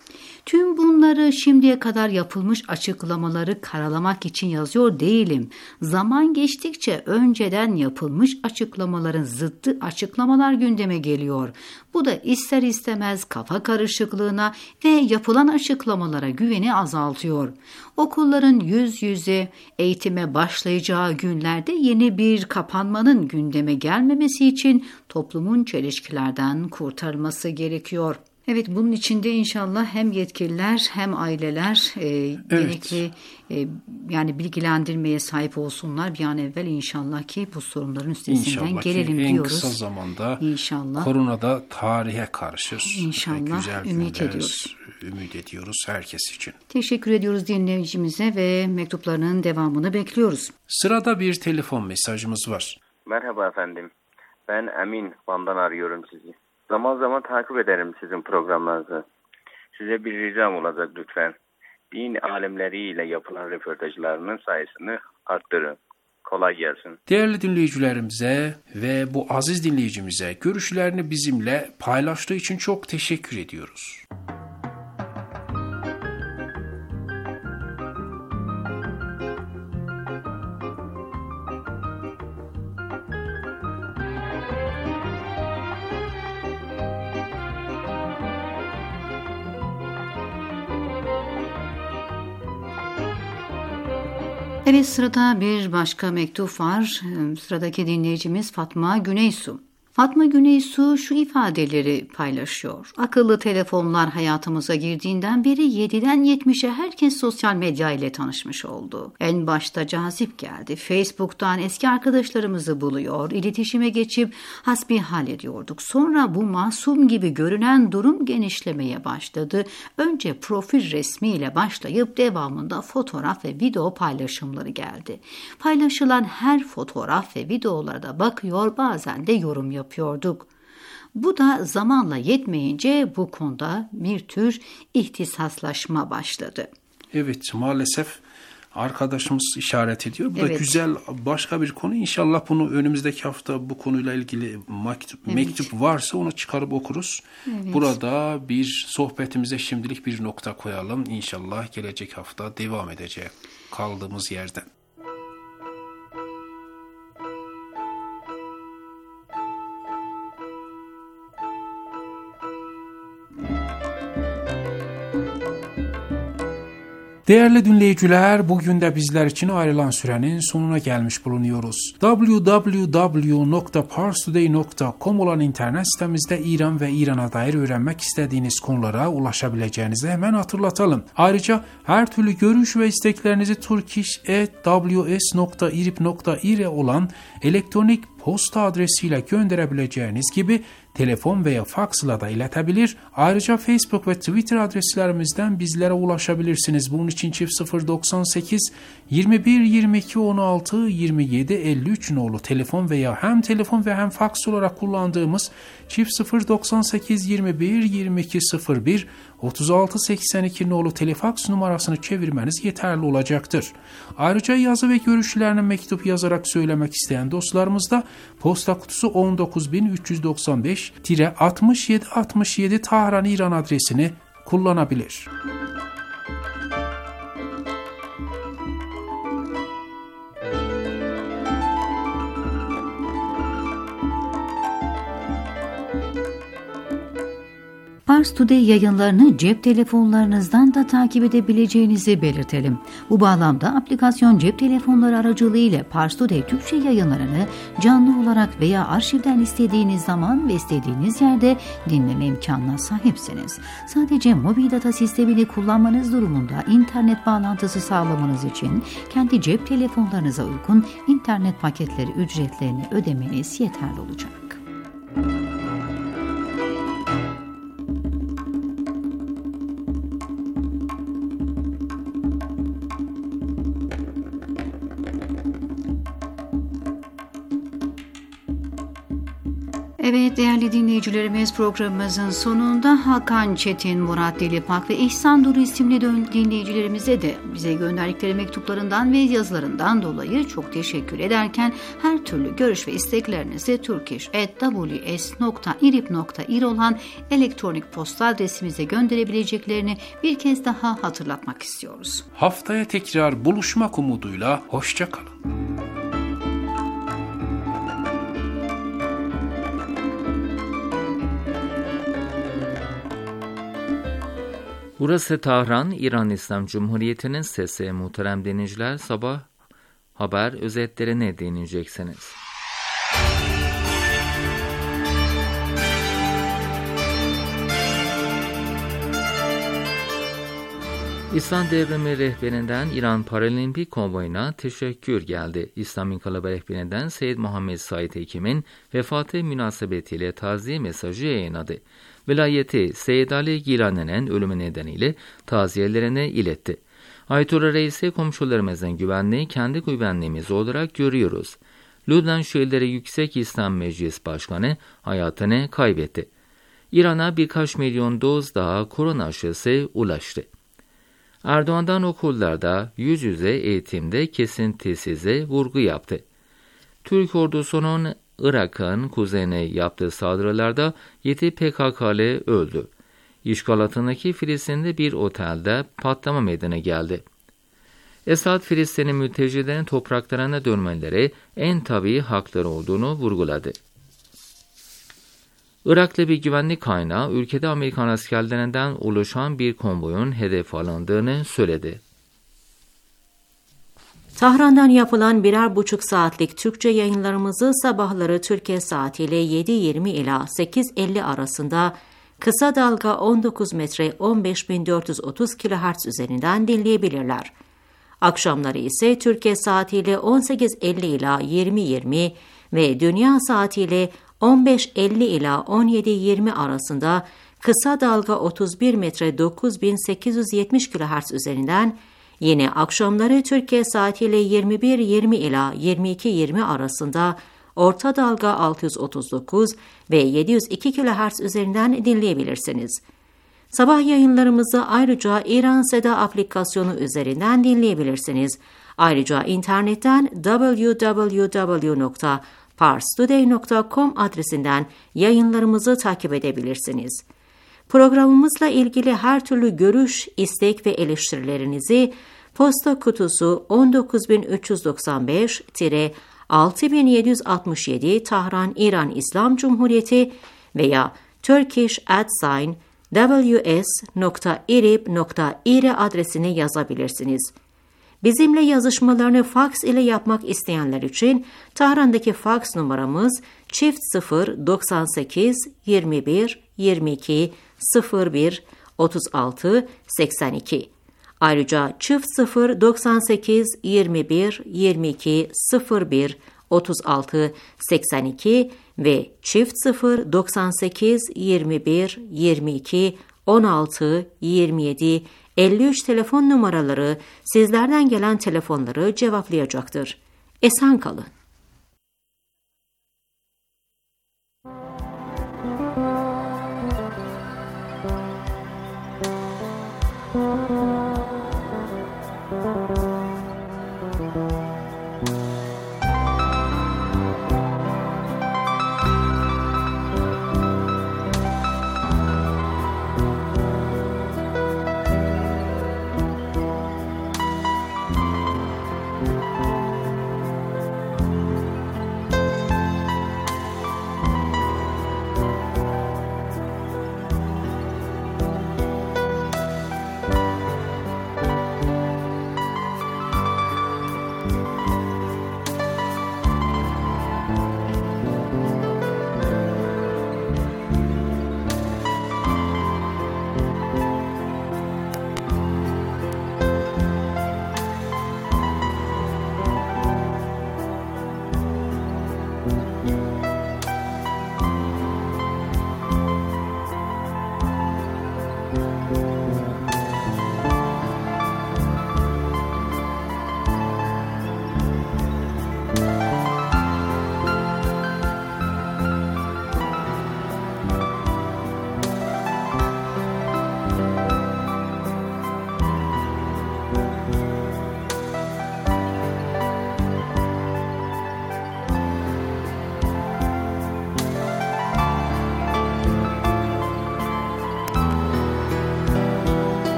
Tüm bunları şimdiye kadar yapılmış açıklamaları karalamak için yazıyor değilim. Zaman geçtikçe önceden yapılmış açıklamaların zıttı açıklamalar gündeme geliyor. Bu da ister istemez kafa karışıklığına ve yapılan açıklamalara güveni azaltıyor. Okulların yüz yüze eğitime başlayacağı günlerde yeni bir kapanmanın gündeme gelmemesi için toplumun çelişkilerden kurtarılması gerekiyor. Evet, bunun içinde inşallah hem yetkililer hem aileler gerekli yani bilgilendirmeye sahip olsunlar. Bir an evvel inşallah ki bu sorunların üstesinden gelelim diyoruz. En kısa zamanda İnşallah. Korona tarihe karışır. İnşallah, güzel ümit ediyoruz. Ümit ediyoruz herkes için. Teşekkür ediyoruz dinleyicimize ve mektuplarının devamını bekliyoruz. Sırada bir telefon mesajımız var. Merhaba efendim. Ben Emin Van'dan arıyorum sizi. Zaman zaman takip ederim sizin programlarınızı. Size bir ricam olacak lütfen. Din alimleriyle yapılan röportajlarının sayısını arttırın. Kolay gelsin. Değerli dinleyicilerimize ve bu aziz dinleyicimize görüşlerini bizimle paylaştığı için çok teşekkür ediyoruz. Evet, sırada bir başka mektup var. Sıradaki dinleyicimiz Fatma Güneysu. Fatma Güneysu şu ifadeleri paylaşıyor. Akıllı telefonlar hayatımıza girdiğinden beri 7'den 70'e herkes sosyal medya ile tanışmış oldu. En başta cazip geldi. Facebook'tan eski arkadaşlarımızı buluyor, iletişime geçip hasbihal ediyorduk. Sonra bu masum gibi görünen durum genişlemeye başladı. Önce profil resmiyle başlayıp devamında fotoğraf ve video paylaşımları geldi. Paylaşılan her fotoğraf ve videolara da bakıyor, bazen de yorum yapıyorduk. Bu da zamanla yetmeyince bu konuda bir tür ihtisaslaşma başladı. Evet, maalesef arkadaşımız işaret ediyor. Bu da güzel başka bir konu. İnşallah bunu önümüzdeki hafta bu konuyla ilgili mektup varsa onu çıkarıp okuruz. Evet. Burada bir sohbetimize şimdilik bir nokta koyalım. İnşallah gelecek hafta devam edecek kaldığımız yerden. Değerli dinleyiciler, bugün de bizler için ayrılan sürenin sonuna gelmiş bulunuyoruz. www.parstoday.com olan internet sitemizde İran ve İran'a dair öğrenmek istediğiniz konulara ulaşabileceğinizi hemen hatırlatalım. Ayrıca her türlü görüş ve isteklerinizi turkish@ws.irib.ir olan elektronik posta adresiyle gönderebileceğiniz gibi telefon veya faksla da iletebilir. Ayrıca Facebook ve Twitter adreslerimizden bizlere ulaşabilirsiniz. Bunun için 098 21 22 16 27 53 nolu telefon veya hem telefon ve hem faks olarak kullandığımız 098 21 22 01 36 82 nolu telefaks numarasını çevirmeniz yeterli olacaktır. Ayrıca yazı ve görüşlerini mektup yazarak söylemek isteyen dostlarımız da posta kutusu 19395-6767 Tahran İran adresini kullanabilir. Pars Today yayınlarını cep telefonlarınızdan da takip edebileceğinizi belirtelim. Bu bağlamda aplikasyon cep telefonları aracılığıyla Pars Today Türkçe yayınlarını canlı olarak veya arşivden istediğiniz zaman ve istediğiniz yerde dinleme imkanına sahipsiniz. Sadece mobil data sistemini kullanmanız durumunda internet bağlantısı sağlamanız için kendi cep telefonlarınıza uygun internet paketleri ücretlerini ödemeniz yeterli olacak. Evet değerli dinleyicilerimiz, programımızın sonunda Hakan Çetin, Murat Dilipak ve İhsan Duru isimli dinleyicilerimize de bize gönderdikleri mektuplarından ve yazılarından dolayı çok teşekkür ederken her türlü görüş ve isteklerinizi turkish@ws.irib.ir olan elektronik posta adresimize gönderebileceklerini bir kez daha hatırlatmak istiyoruz. Haftaya tekrar buluşmak umuduyla hoşça kalın. Burası Tahran, İran İslam Cumhuriyeti'nin sesi. Muhterem dinleyiciler, sabah haber özetlerine dinleyeceksiniz. İslam Devrimi rehberinden İran Paralimpik Konvoyu'na teşekkür geldi. İslam İnkılabı rehberinden Seyyid Muhammed Said Hekim'in vefatı münasebetiyle taziye mesajı yayınladı. Vilayeti Seyyid Ali Gilani'nin ölümü nedeniyle taziyelerini iletti. Ayetullah Reis'e komşularımızın güvenliği kendi güvenliğimiz olarak görüyoruz. Lübnan Şehirleri Yüksek İslam Meclis Başkanı hayatını kaybetti. İran'a birkaç milyon doz daha korona aşısı ulaştı. Erdoğan'dan okullarda yüz yüze eğitimde kesintisize vurgu yaptı. Türk ordusunun Irak'ın kuzeyine yaptığı saldırılarda 7 PKK'lı öldü. İşgal altındaki Filistin'de bir otelde patlama meydana geldi. Esad, Filistin'in mültecilerin topraklarına dönmeleri en tabii hakları olduğunu vurguladı. Iraklı bir güvenlik kaynağı ülkede Amerikan askerlerinden oluşan bir konvoyun hedef alındığını söyledi. Tahran'dan yapılan 1,5 saatlik Türkçe yayınlarımızı sabahları Türkiye saatiyle 7.20 ila 8.50 arasında kısa dalga 19 metre 15.430 kHz üzerinden dinleyebilirler. Akşamları ise Türkiye saatiyle 18.50 ila 20.20 ve dünya saatiyle 15.50 ila 17.20 arasında kısa dalga 31 metre 9870 kHz üzerinden, yine akşamları Türkiye saatiyle 21.20 ila 22.20 arasında orta dalga 639 ve 702 kHz üzerinden dinleyebilirsiniz. Sabah yayınlarımızı ayrıca İran Seda aplikasyonu üzerinden dinleyebilirsiniz. Ayrıca internetten www.parstoday.com adresinden yayınlarımızı takip edebilirsiniz. Programımızla ilgili her türlü görüş, istek ve eleştirilerinizi posta kutusu 19395-6767 Tahran İran İslam Cumhuriyeti veya turkish@ws.irib.ir adresine yazabilirsiniz. Bizimle yazışmalarını faks ile yapmak isteyenler için Tahran'daki faks numaramız çift 098 21 22 01 36 82. Ayrıca çift 098 21 22 01 36 82 ve çift 098 21 22 16 27 53 telefon numaraları sizlerden gelen telefonları cevaplayacaktır. Esen kalın.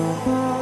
Müzik